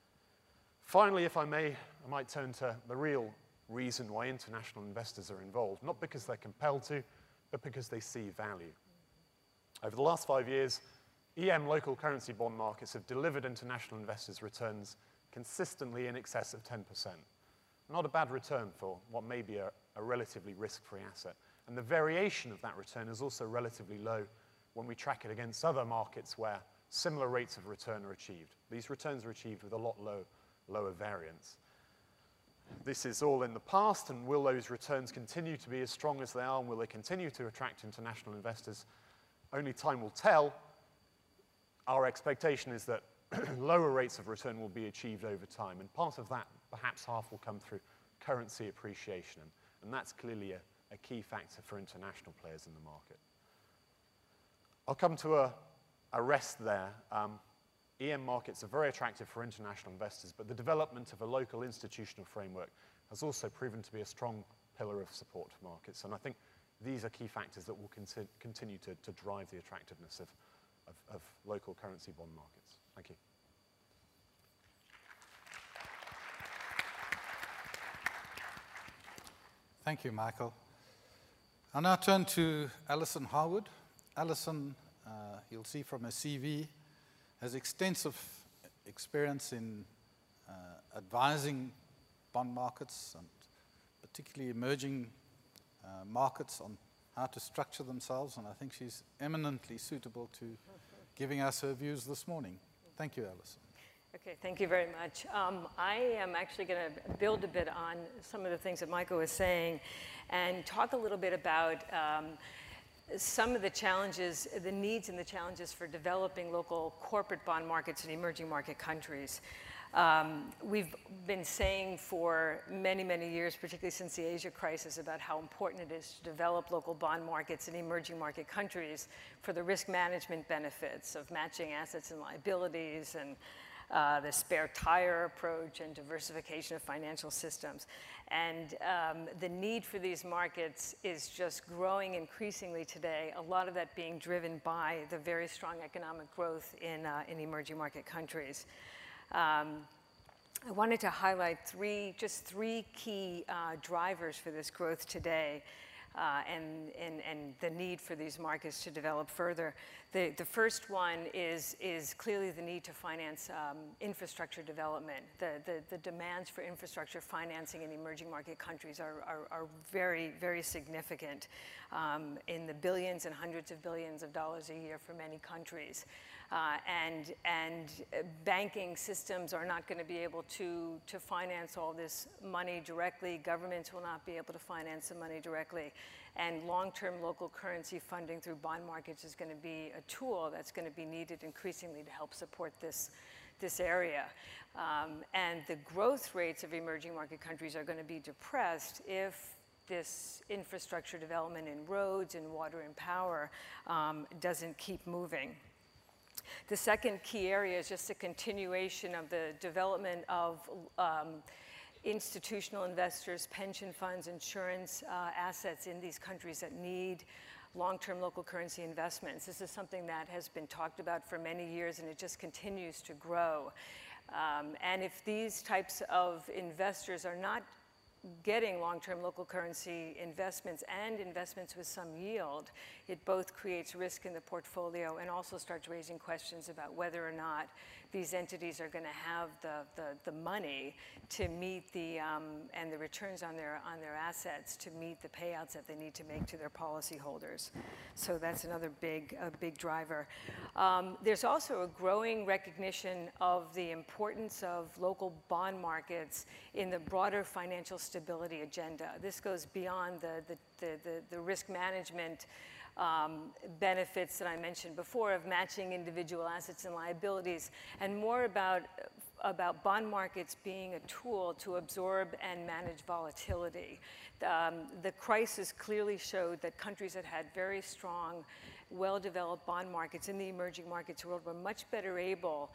Finally, if I may, I might turn to the real reason why international investors are involved, not because they're compelled to, but because they see value. Over the last five years, E M local currency bond markets have delivered international investors returns consistently in excess of ten percent. Not a bad return for what may be a, a relatively risk-free asset. And the variation of that return is also relatively low when we track it against other markets where similar rates of return are achieved. These returns are achieved with a lot low, lower variance. This is all in the past, and will those returns continue to be as strong as they are, and will they continue to attract international investors? Only time will tell. Our expectation is that lower rates of return will be achieved over time, and part of that, perhaps half, will come through currency appreciation, and, and that's clearly a, a key factor for international players in the market. I'll come to a, a rest there. Um, E M markets are very attractive for international investors, but the development of a local institutional framework has also proven to be a strong pillar of support for markets, and I think these are key factors that will continue to, to drive the attractiveness of, of, of local currency bond markets. Thank you. Thank you, Michael. I'll now turn to Alison Harwood. Alison, uh, you'll see from her C V, has extensive experience in uh, advising bond markets and particularly emerging uh, markets on how to structure themselves, and I think she's eminently suitable to giving us her views this morning. Thank you, Alison. Okay, thank you very much. Um, I am actually going to build a bit on some of the things that Michael was saying and talk a little bit about um, some of the challenges, the needs and the challenges for developing local corporate bond markets in emerging market countries. Um, we've been saying for many, many years, particularly since the Asia crisis, about how important it is to develop local bond markets in emerging market countries for the risk management benefits of matching assets and liabilities and uh, the spare tire approach and diversification of financial systems. And um, the need for these markets is just growing increasingly today, a lot of that being driven by the very strong economic growth in, uh, in emerging market countries. Um, I wanted to highlight three, just three key uh, drivers for this growth today uh, and, and, and the need for these markets to develop further. The, the first one is, is clearly the need to finance um, infrastructure development. The, the, the demands for infrastructure financing in emerging market countries are, are, are very, very significant um, in the billions and hundreds of billions of dollars a year for many countries. Uh, and, and banking systems are not going to be able to, to finance all this money directly. Governments will not be able to finance the money directly. And long-term local currency funding through bond markets is going to be a tool that's going to be needed increasingly to help support this, this area. Um, and the growth rates of emerging market countries are going to be depressed if this infrastructure development in roads and water and power um, doesn't keep moving. The second key area is just a continuation of the development of um, institutional investors, pension funds, insurance uh, assets in these countries that need long-term local currency investments. This is something that has been talked about for many years, and it just continues to grow. Um, and if these types of investors are not getting long-term local currency investments and investments with some yield, it both creates risk in the portfolio and also starts raising questions about whether or not these entities are going to have the, the, the money to meet the, um, and the returns on their, on their assets to meet the payouts that they need to make to their policyholders. So that's another big, a big driver. Um, there's also a growing recognition of the importance of local bond markets in the broader financial stability agenda. This goes beyond the, the, the, the, the risk management Um, benefits that I mentioned before of matching individual assets and liabilities, and more about, about bond markets being a tool to absorb and manage volatility. Um, the crisis clearly showed that countries that had very strong, well-developed bond markets in the emerging markets world were much better able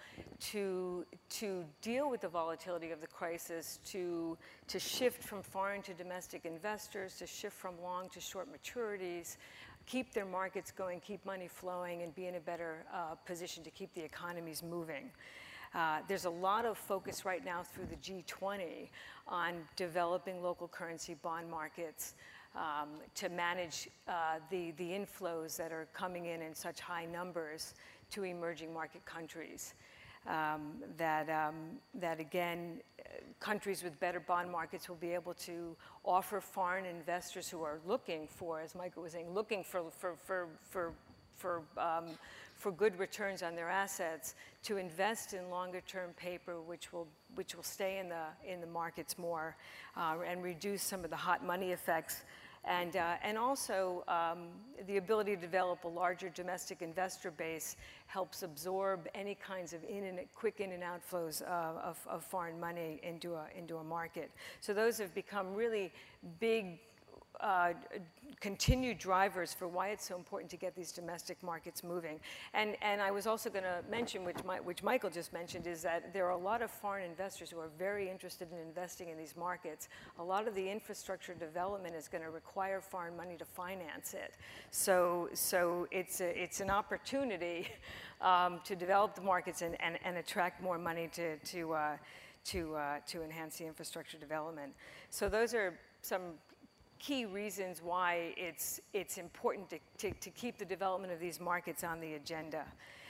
to, to deal with the volatility of the crisis, to, to shift from foreign to domestic investors, to shift from long to short maturities, keep their markets going, keep money flowing, and be in a better uh, position to keep the economies moving. Uh, there's a lot of focus right now through the G twenty on developing local currency bond markets um, to manage uh, the, the inflows that are coming in in such high numbers to emerging market countries. Um, that, um, that again, countries with better bond markets will be able to offer foreign investors who are looking for, as Michael was saying, looking for, for, for, for, for, um, for good returns on their assets, to invest in longer term paper, which will, which will stay in the, in the markets more uh, and reduce some of the hot money effects. And, uh, and also, um, the ability to develop a larger domestic investor base helps absorb any kinds of in and, quick in and outflows uh, of, of foreign money into a, into a market. So those have become really big uh, continued drivers for why it's so important to get these domestic markets moving. And, and I was also going to mention, which, my, which Michael just mentioned, is that there are a lot of foreign investors who are very interested in investing in these markets. A lot of the infrastructure development is going to require foreign money to finance it. So, so it's, a, it's an opportunity um, to develop the markets and, and, and attract more money to, to, uh, to, uh, to enhance the infrastructure development. So those are some key reasons why it's, it's important to, to, to keep the development of these markets on the agenda.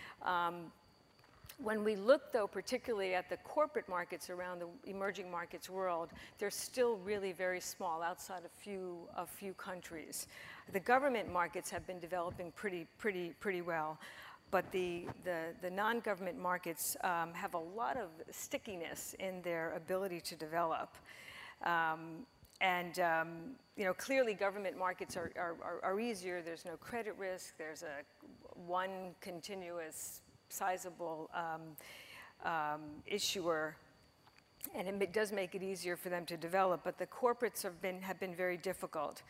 Um, when we look, though, particularly at the corporate markets around the emerging markets world, they're still really very small outside a few, a few countries. The government markets have been developing pretty, pretty, pretty well. But the, the, the non-government markets um, have a lot of stickiness in their ability to develop. Um, And um, you know, clearly government markets are, are, are easier. There's no credit risk. There's a one continuous sizable um, um, issuer, and it does make it easier for them to develop. But the corporates have been, have been very difficult.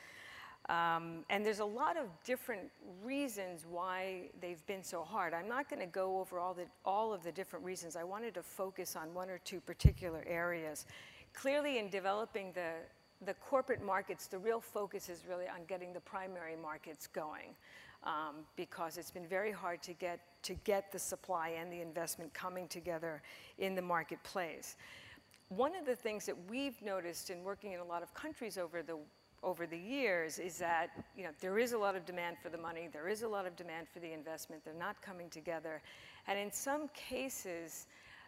Um, and there's a lot of different reasons why they've been so hard. I'm not going to go over all, the, all of the different reasons. I wanted to focus on one or two particular areas. Clearly, in developing the The corporate markets, the real focus is really on getting the primary markets going um, because it's been very hard to get, to get the supply and the investment coming together in the marketplace. One of the things that we've noticed in working in a lot of countries over the, over the years is that, you know, there is a lot of demand for the money, there is a lot of demand for the investment, they're not coming together. And in some cases,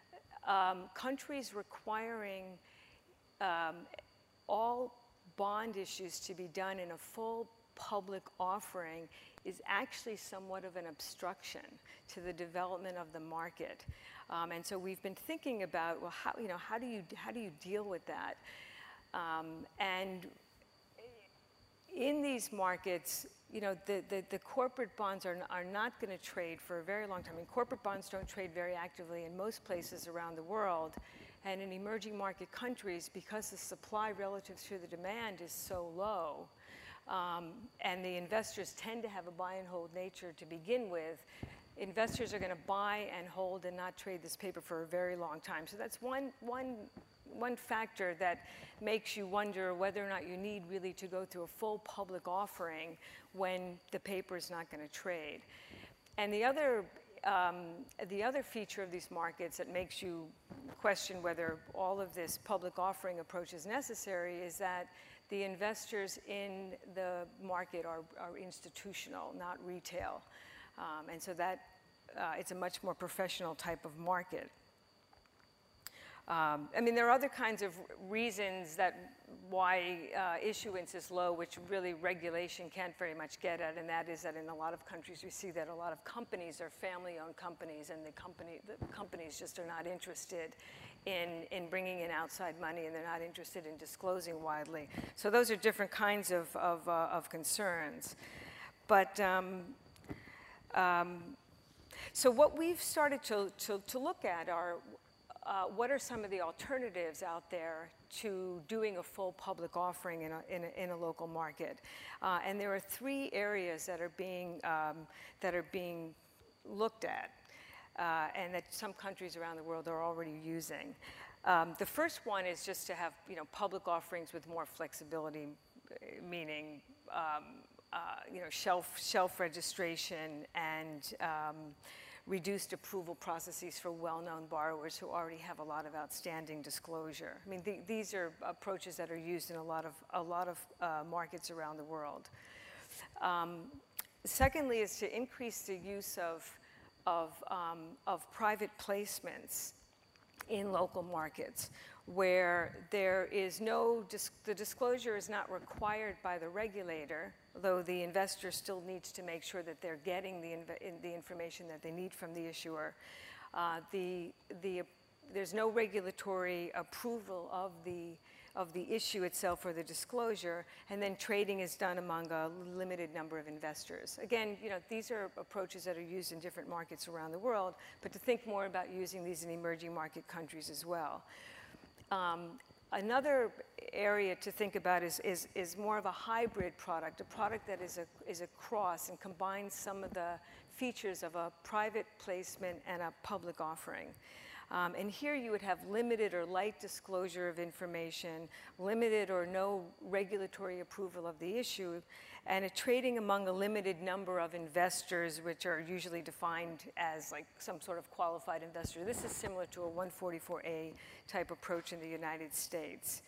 um, countries requiring um, all bond issues to be done in a full public offering is actually somewhat of an obstruction to the development of the market. Um, and so we've been thinking about, well, how, you know, how do you, how do you deal with that? Um, and in these markets, you know, the, the, the corporate bonds are, are not going to trade for a very long time. I mean, corporate bonds don't trade very actively in most places around the world. And in emerging market countries, because the supply relative to the demand is so low, um, and the investors tend to have a buy and hold nature to begin with, investors are going to buy and hold and not trade this paper for a very long time. So that's one, one, one factor that makes you wonder whether or not you need really to go through a full public offering when the paper is not going to trade. And the other, um, the other feature of these markets that makes you question whether all of this public offering approach is necessary is that the investors in the market are, are institutional, not retail. Um, and so that, uh, it's a much more professional type of market. Um, I mean, there are other kinds of reasons that why uh, issuance is low, which really regulation can't very much get at, and that is that in a lot of countries we see that a lot of companies are family-owned companies, and the, company, the companies just are not interested in, in bringing in outside money, and they're not interested in disclosing widely. So those are different kinds of, of, uh, of concerns. But um, um, so what we've started to, to, to look at are Uh, what are some of the alternatives out there to doing a full public offering in a, in a, in a local market? Uh, and there are three areas that are being, um, that are being looked at uh, and that some countries around the world are already using. Um, the first one is just to have, you know, public offerings with more flexibility, meaning um, uh, you know, shelf, shelf registration and um, reduced approval processes for well-known borrowers who already have a lot of outstanding disclosure. I mean, the, these are approaches that are used in a lot of, a lot of uh, markets around the world. Um, secondly is to increase the use of, of, um, of private placements in local markets where there is no, dis the disclosure is not required by the regulator, though the investor still needs to make sure that they're getting the, in the information that they need from the issuer. Uh, the, the, there's no regulatory approval of the, of the issue itself or the disclosure, and then trading is done among a limited number of investors. Again, you know, these are approaches that are used in different markets around the world, but to think more about using these in emerging market countries as well. Um, Another area to think about is, is, is more of a hybrid product, a product that is a, is a cross and combines some of the features of a private placement and a public offering. Um, and here you would have limited or light disclosure of information, limited or no regulatory approval of the issue, and a trading among a limited number of investors, which are usually defined as like some sort of qualified investor. This is similar to a one forty-four A type approach in the United States.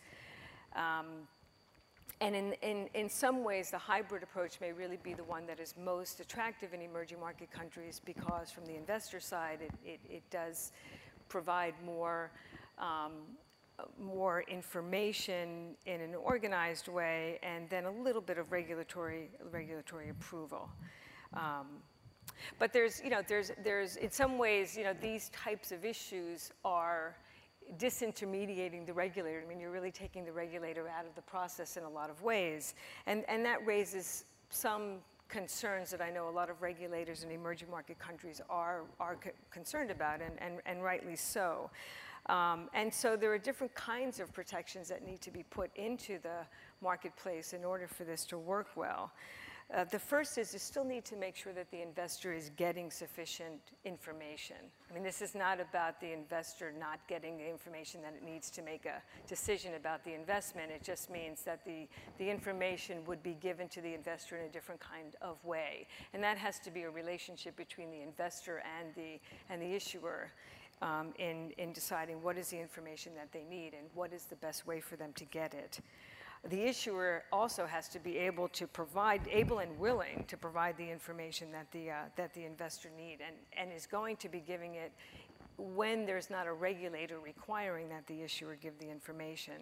Um, and in, in, in some ways, the hybrid approach may really be the one that is most attractive in emerging market countries because from the investor side, it, it, it does provide more, um, more information in an organized way, and then a little bit of regulatory, regulatory approval. Um, but there's, you know, there's, there's, in some ways, you know, these types of issues are disintermediating the regulator. I mean, you're really taking the regulator out of the process in a lot of ways. And, and that raises some concerns that I know a lot of regulators in emerging market countries are, are c concerned about, and, and, and rightly so. Um, and so there are different kinds of protections that need to be put into the marketplace in order for this to work well. Uh, the first is you still need to make sure that the investor is getting sufficient information. I mean, this is not about the investor not getting the information that it needs to make a decision about the investment. It just means that the, the information would be given to the investor in a different kind of way. And that has to be a relationship between the investor and the, and the issuer um, in, in deciding what is the information that they need and what is the best way for them to get it. The issuer also has to be able to provide, able and willing to provide the information that the, uh, that the investor need, and, and is going to be giving it when there's not a regulator requiring that the issuer give the information.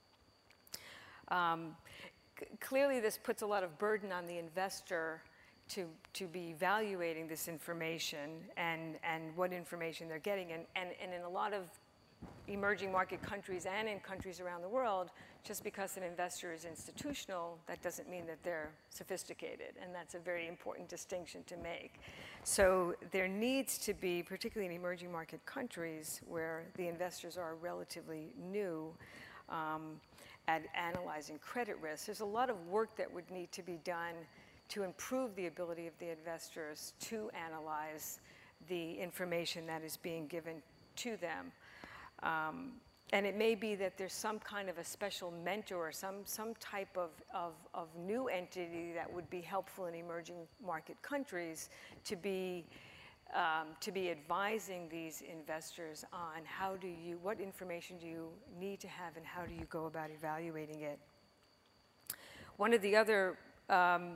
Um, clearly this puts a lot of burden on the investor to, to be evaluating this information and, and what information they're getting, and, and, and in a lot of emerging market countries and in countries around the world, just because an investor is institutional, that doesn't mean that they're sophisticated, and that's a very important distinction to make. So there needs to be, particularly in emerging market countries where the investors are relatively new um, at analyzing credit risk, there's a lot of work that would need to be done to improve the ability of the investors to analyze the information that is being given to them. Um, and it may be that there's some kind of a special mentor or some, some type of, of, of new entity that would be helpful in emerging market countries to be, um, to be advising these investors on how do you, what information do you need to have and how do you go about evaluating it. One of the other um,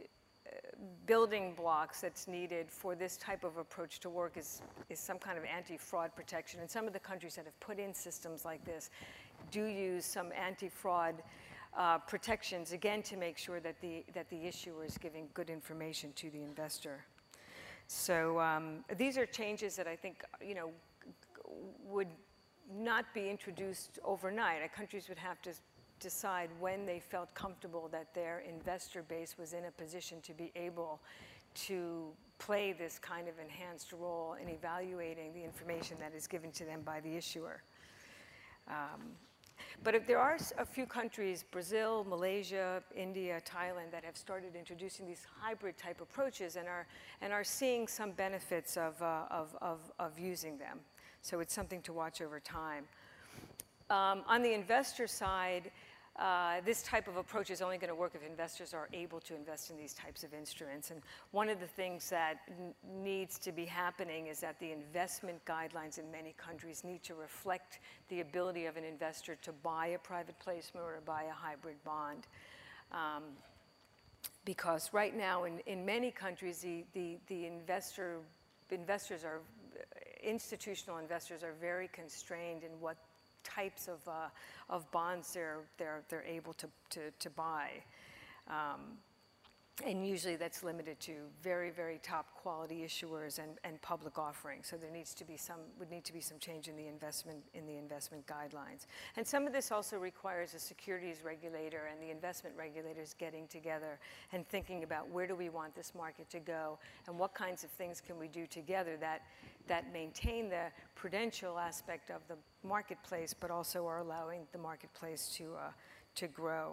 building blocks that's needed for this type of approach to work is, is some kind of anti-fraud protection. And some of the countries that have put in systems like this do use some anti-fraud uh, protections, again, to make sure that the, that the issuer is giving good information to the investor. So um, these are changes that I think, you know, would not be introduced overnight. Countries would have to decide when they felt comfortable that their investor base was in a position to be able to play this kind of enhanced role in evaluating the information that is given to them by the issuer. Um, but if there are a few countries, Brazil, Malaysia, India, Thailand, that have started introducing these hybrid type approaches and are, and are seeing some benefits of, uh, of, of, of using them. So it's something to watch over time. Um, on the investor side, Uh, this type of approach is only going to work if investors are able to invest in these types of instruments. And one of the things that n needs to be happening is that the investment guidelines in many countries need to reflect the ability of an investor to buy a private placement or to buy a hybrid bond. Um, because right now in, in many countries, the, the, the investor, investors are, institutional investors are very constrained in what types of, uh, of bonds they're, they're, they're able to, to, to buy. Um, and usually that's limited to very, very top quality issuers and, and public offerings. So there needs to be some, would need to be some change in the investment, in the investment guidelines. And some of this also requires a securities regulator and the investment regulators getting together and thinking about where do we want this market to go and what kinds of things can we do together that, that maintain the prudential aspect of the marketplace, but also are allowing the marketplace to, uh, to grow.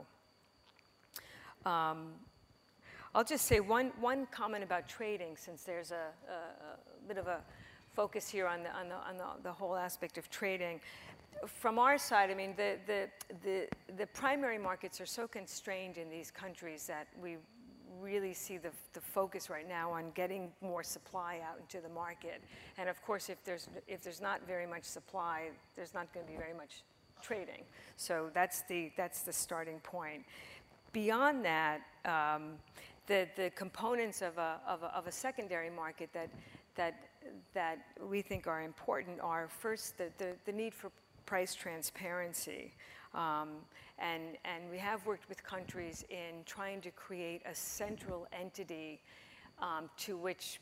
Um, I'll just say one, one comment about trading, since there's a, a, a bit of a focus here on the, on, the, on the, the whole aspect of trading. From our side, I mean, the, the, the, the primary markets are so constrained in these countries that we really see the, the focus right now on getting more supply out into the market. And of course, if there's, if there's not very much supply, there's not going to be very much trading. So that's the, that's the starting point. Beyond that, um, the, the components of a, of, a, of a secondary market that, that, that we think are important are first the, the, the need for price transparency. Um, and, and we have worked with countries in trying to create a central entity um, to which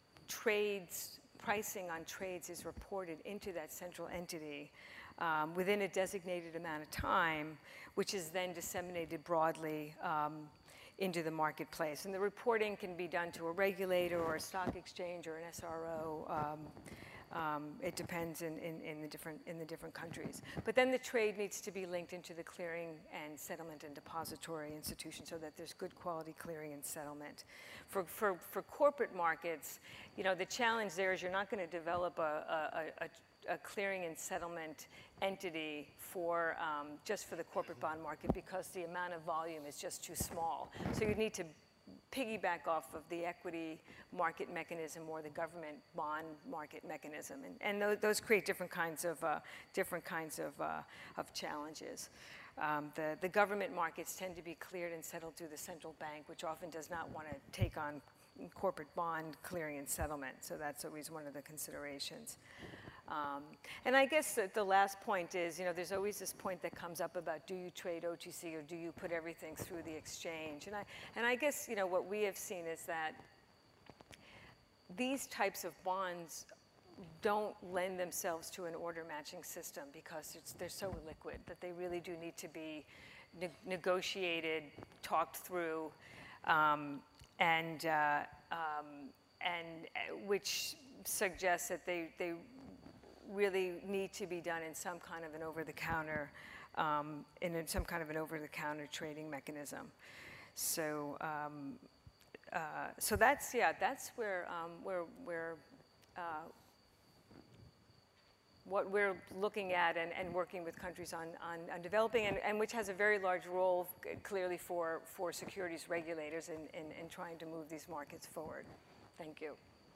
trades, pricing on trades is reported into that central entity um, within a designated amount of time, which is then disseminated broadly um, into the marketplace. And the reporting can be done to a regulator or a stock exchange or an S R O. Um, Um, it depends in, in, in, the different, in the different countries. But then the trade needs to be linked into the clearing and settlement and depository institution so that there's good quality clearing and settlement. For, for, for corporate markets, you know, the challenge there is you're not going to develop a, a, a, a clearing and settlement entity for, um, just for the corporate bond market because the amount of volume is just too small. So you need to piggyback off of the equity market mechanism or the government bond market mechanism, and, and th those create different kinds of uh, different kinds of uh, of challenges. Um, the the government markets tend to be cleared and settled through the central bank, which often does not want to take on corporate bond clearing and settlement. So that's always one of the considerations. Um, and I guess the, the last point is, you know, there's always this point that comes up about do you trade O T C or do you put everything through the exchange? And I, and I guess, you know, what we have seen is that these types of bonds don't lend themselves to an order matching system because it's, they're so liquid that they really do need to be ne negotiated, talked through, um, and, uh, um, and uh, which suggests that they, they really need to be done in some kind of an over-the-counter, um, in a, some kind of an over-the-counter trading mechanism. So, um, uh, so that's yeah, that's where um, where where. Uh, what we're looking at and, and working with countries on, on, on developing, and, and which has a very large role clearly for, for securities regulators in, in, in trying to move these markets forward. Thank you.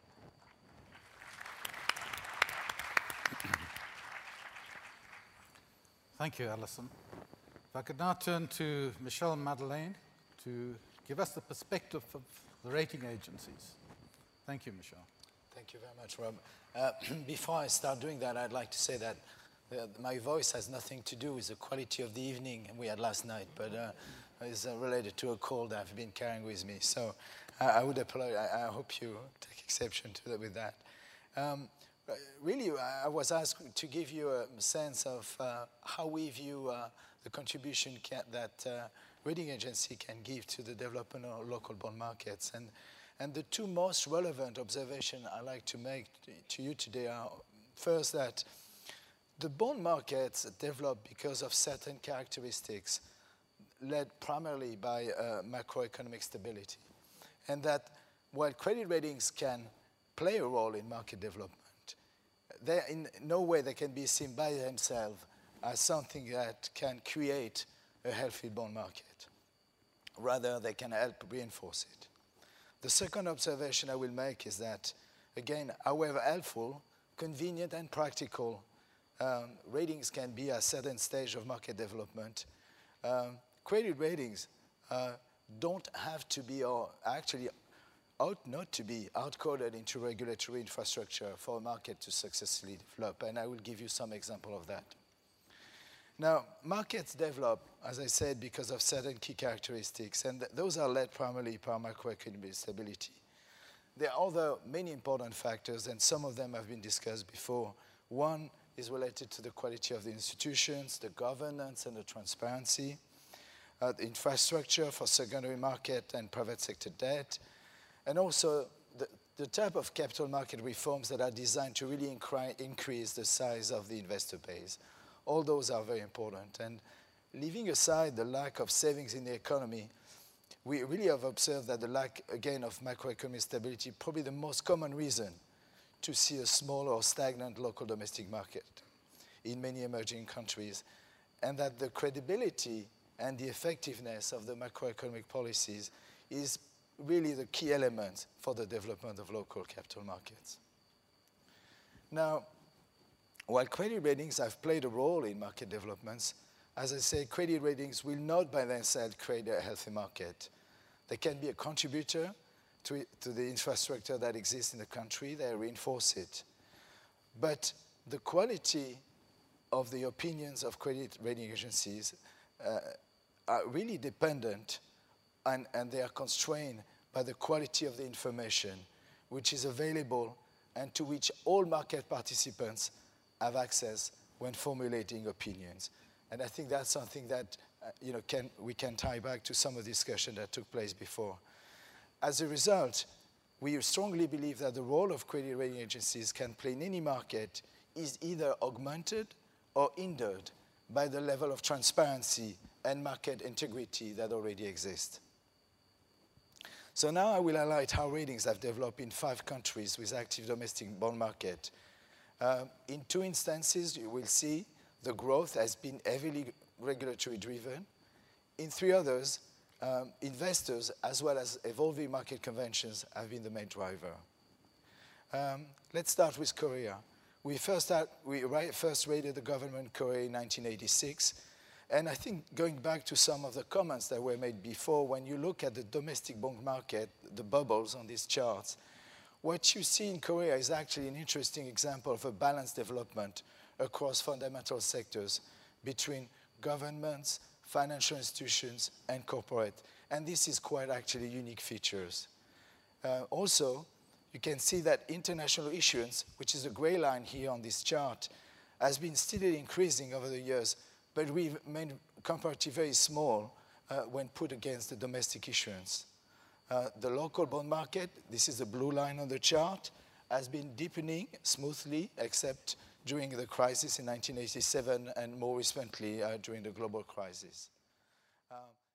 Thank you, Alison. If I could now turn to Michelle Madeleine to give us the perspective of the rating agencies. Thank you, Michelle. Thank you very much, Rob. Uh, before I start doing that, I'd like to say that uh, my voice has nothing to do with the quality of the evening we had last night, but uh, is uh, related to a cold I've been carrying with me. So uh, I would apologize. I, I hope you take exception to that with that. Um, really, I was asked to give you a sense of uh, how we view uh, the contribution can, that uh, rating agency can give to the development of local bond markets. And And the two most relevant observations I like to make to you today are, first, that the bond markets develop because of certain characteristics led primarily by uh, macroeconomic stability. And that while credit ratings can play a role in market development, they in no way they can be seen by themselves as something that can create a healthy bond market. Rather, they can help reinforce it. The second observation I will make is that, again, however helpful, convenient, and practical um, ratings can be at a certain stage of market development, um, credit ratings uh, don't have to be, or actually ought not to be, outcoded into regulatory infrastructure for a market to successfully develop. And I will give you some example of that. Now, markets develop, as I said, because of certain key characteristics, and th those are led primarily by macroeconomic stability. There are other many important factors, and some of them have been discussed before. One is related to the quality of the institutions, the governance and the transparency, uh, the infrastructure for secondary market and private sector debt, and also the, the type of capital market reforms that are designed to really increase the size of the investor base. All those are very important. And leaving aside the lack of savings in the economy, we really have observed that the lack, again, of macroeconomic stability, probably the most common reason to see a small or stagnant local domestic market in many emerging countries, and that the credibility and the effectiveness of the macroeconomic policies is really the key element for the development of local capital markets. Now, while credit ratings have played a role in market developments, as I say, credit ratings will not by themselves create a healthy market. They can be a contributor to, it, to the infrastructure that exists in the country. They reinforce it. But the quality of the opinions of credit rating agencies uh, are really dependent, and, and they are constrained by the quality of the information which is available and to which all market participants have access when formulating opinions. And I think that's something that uh, you know, can, we can tie back to some of the discussion that took place before. As a result, we strongly believe that the role of credit rating agencies can play in any market is either augmented or hindered by the level of transparency and market integrity that already exists. So now I will highlight how ratings have developed in five countries with active domestic bond market. Uh, in two instances, you will see the growth has been heavily regulatory driven. In three others, um, investors as well as evolving market conventions have been the main driver. Um, let's start with Korea. We first, start, we first rated the government Korea in nineteen eighty-six. And I think going back to some of the comments that were made before, when you look at the domestic bond market, the bubbles on these charts, what you see in Korea is actually an interesting example of a balanced development across fundamental sectors between governments, financial institutions, and corporate. And this is quite actually unique features. Uh, also, you can see that international issuance, which is a gray line here on this chart, has been steadily increasing over the years, but we've made comparatively very small uh, when put against the domestic issuance. Uh, the local bond market, this is the blue line on the chart, has been deepening smoothly, except during the crisis in nineteen eighty-seven and more recently uh, during the global crisis. Um,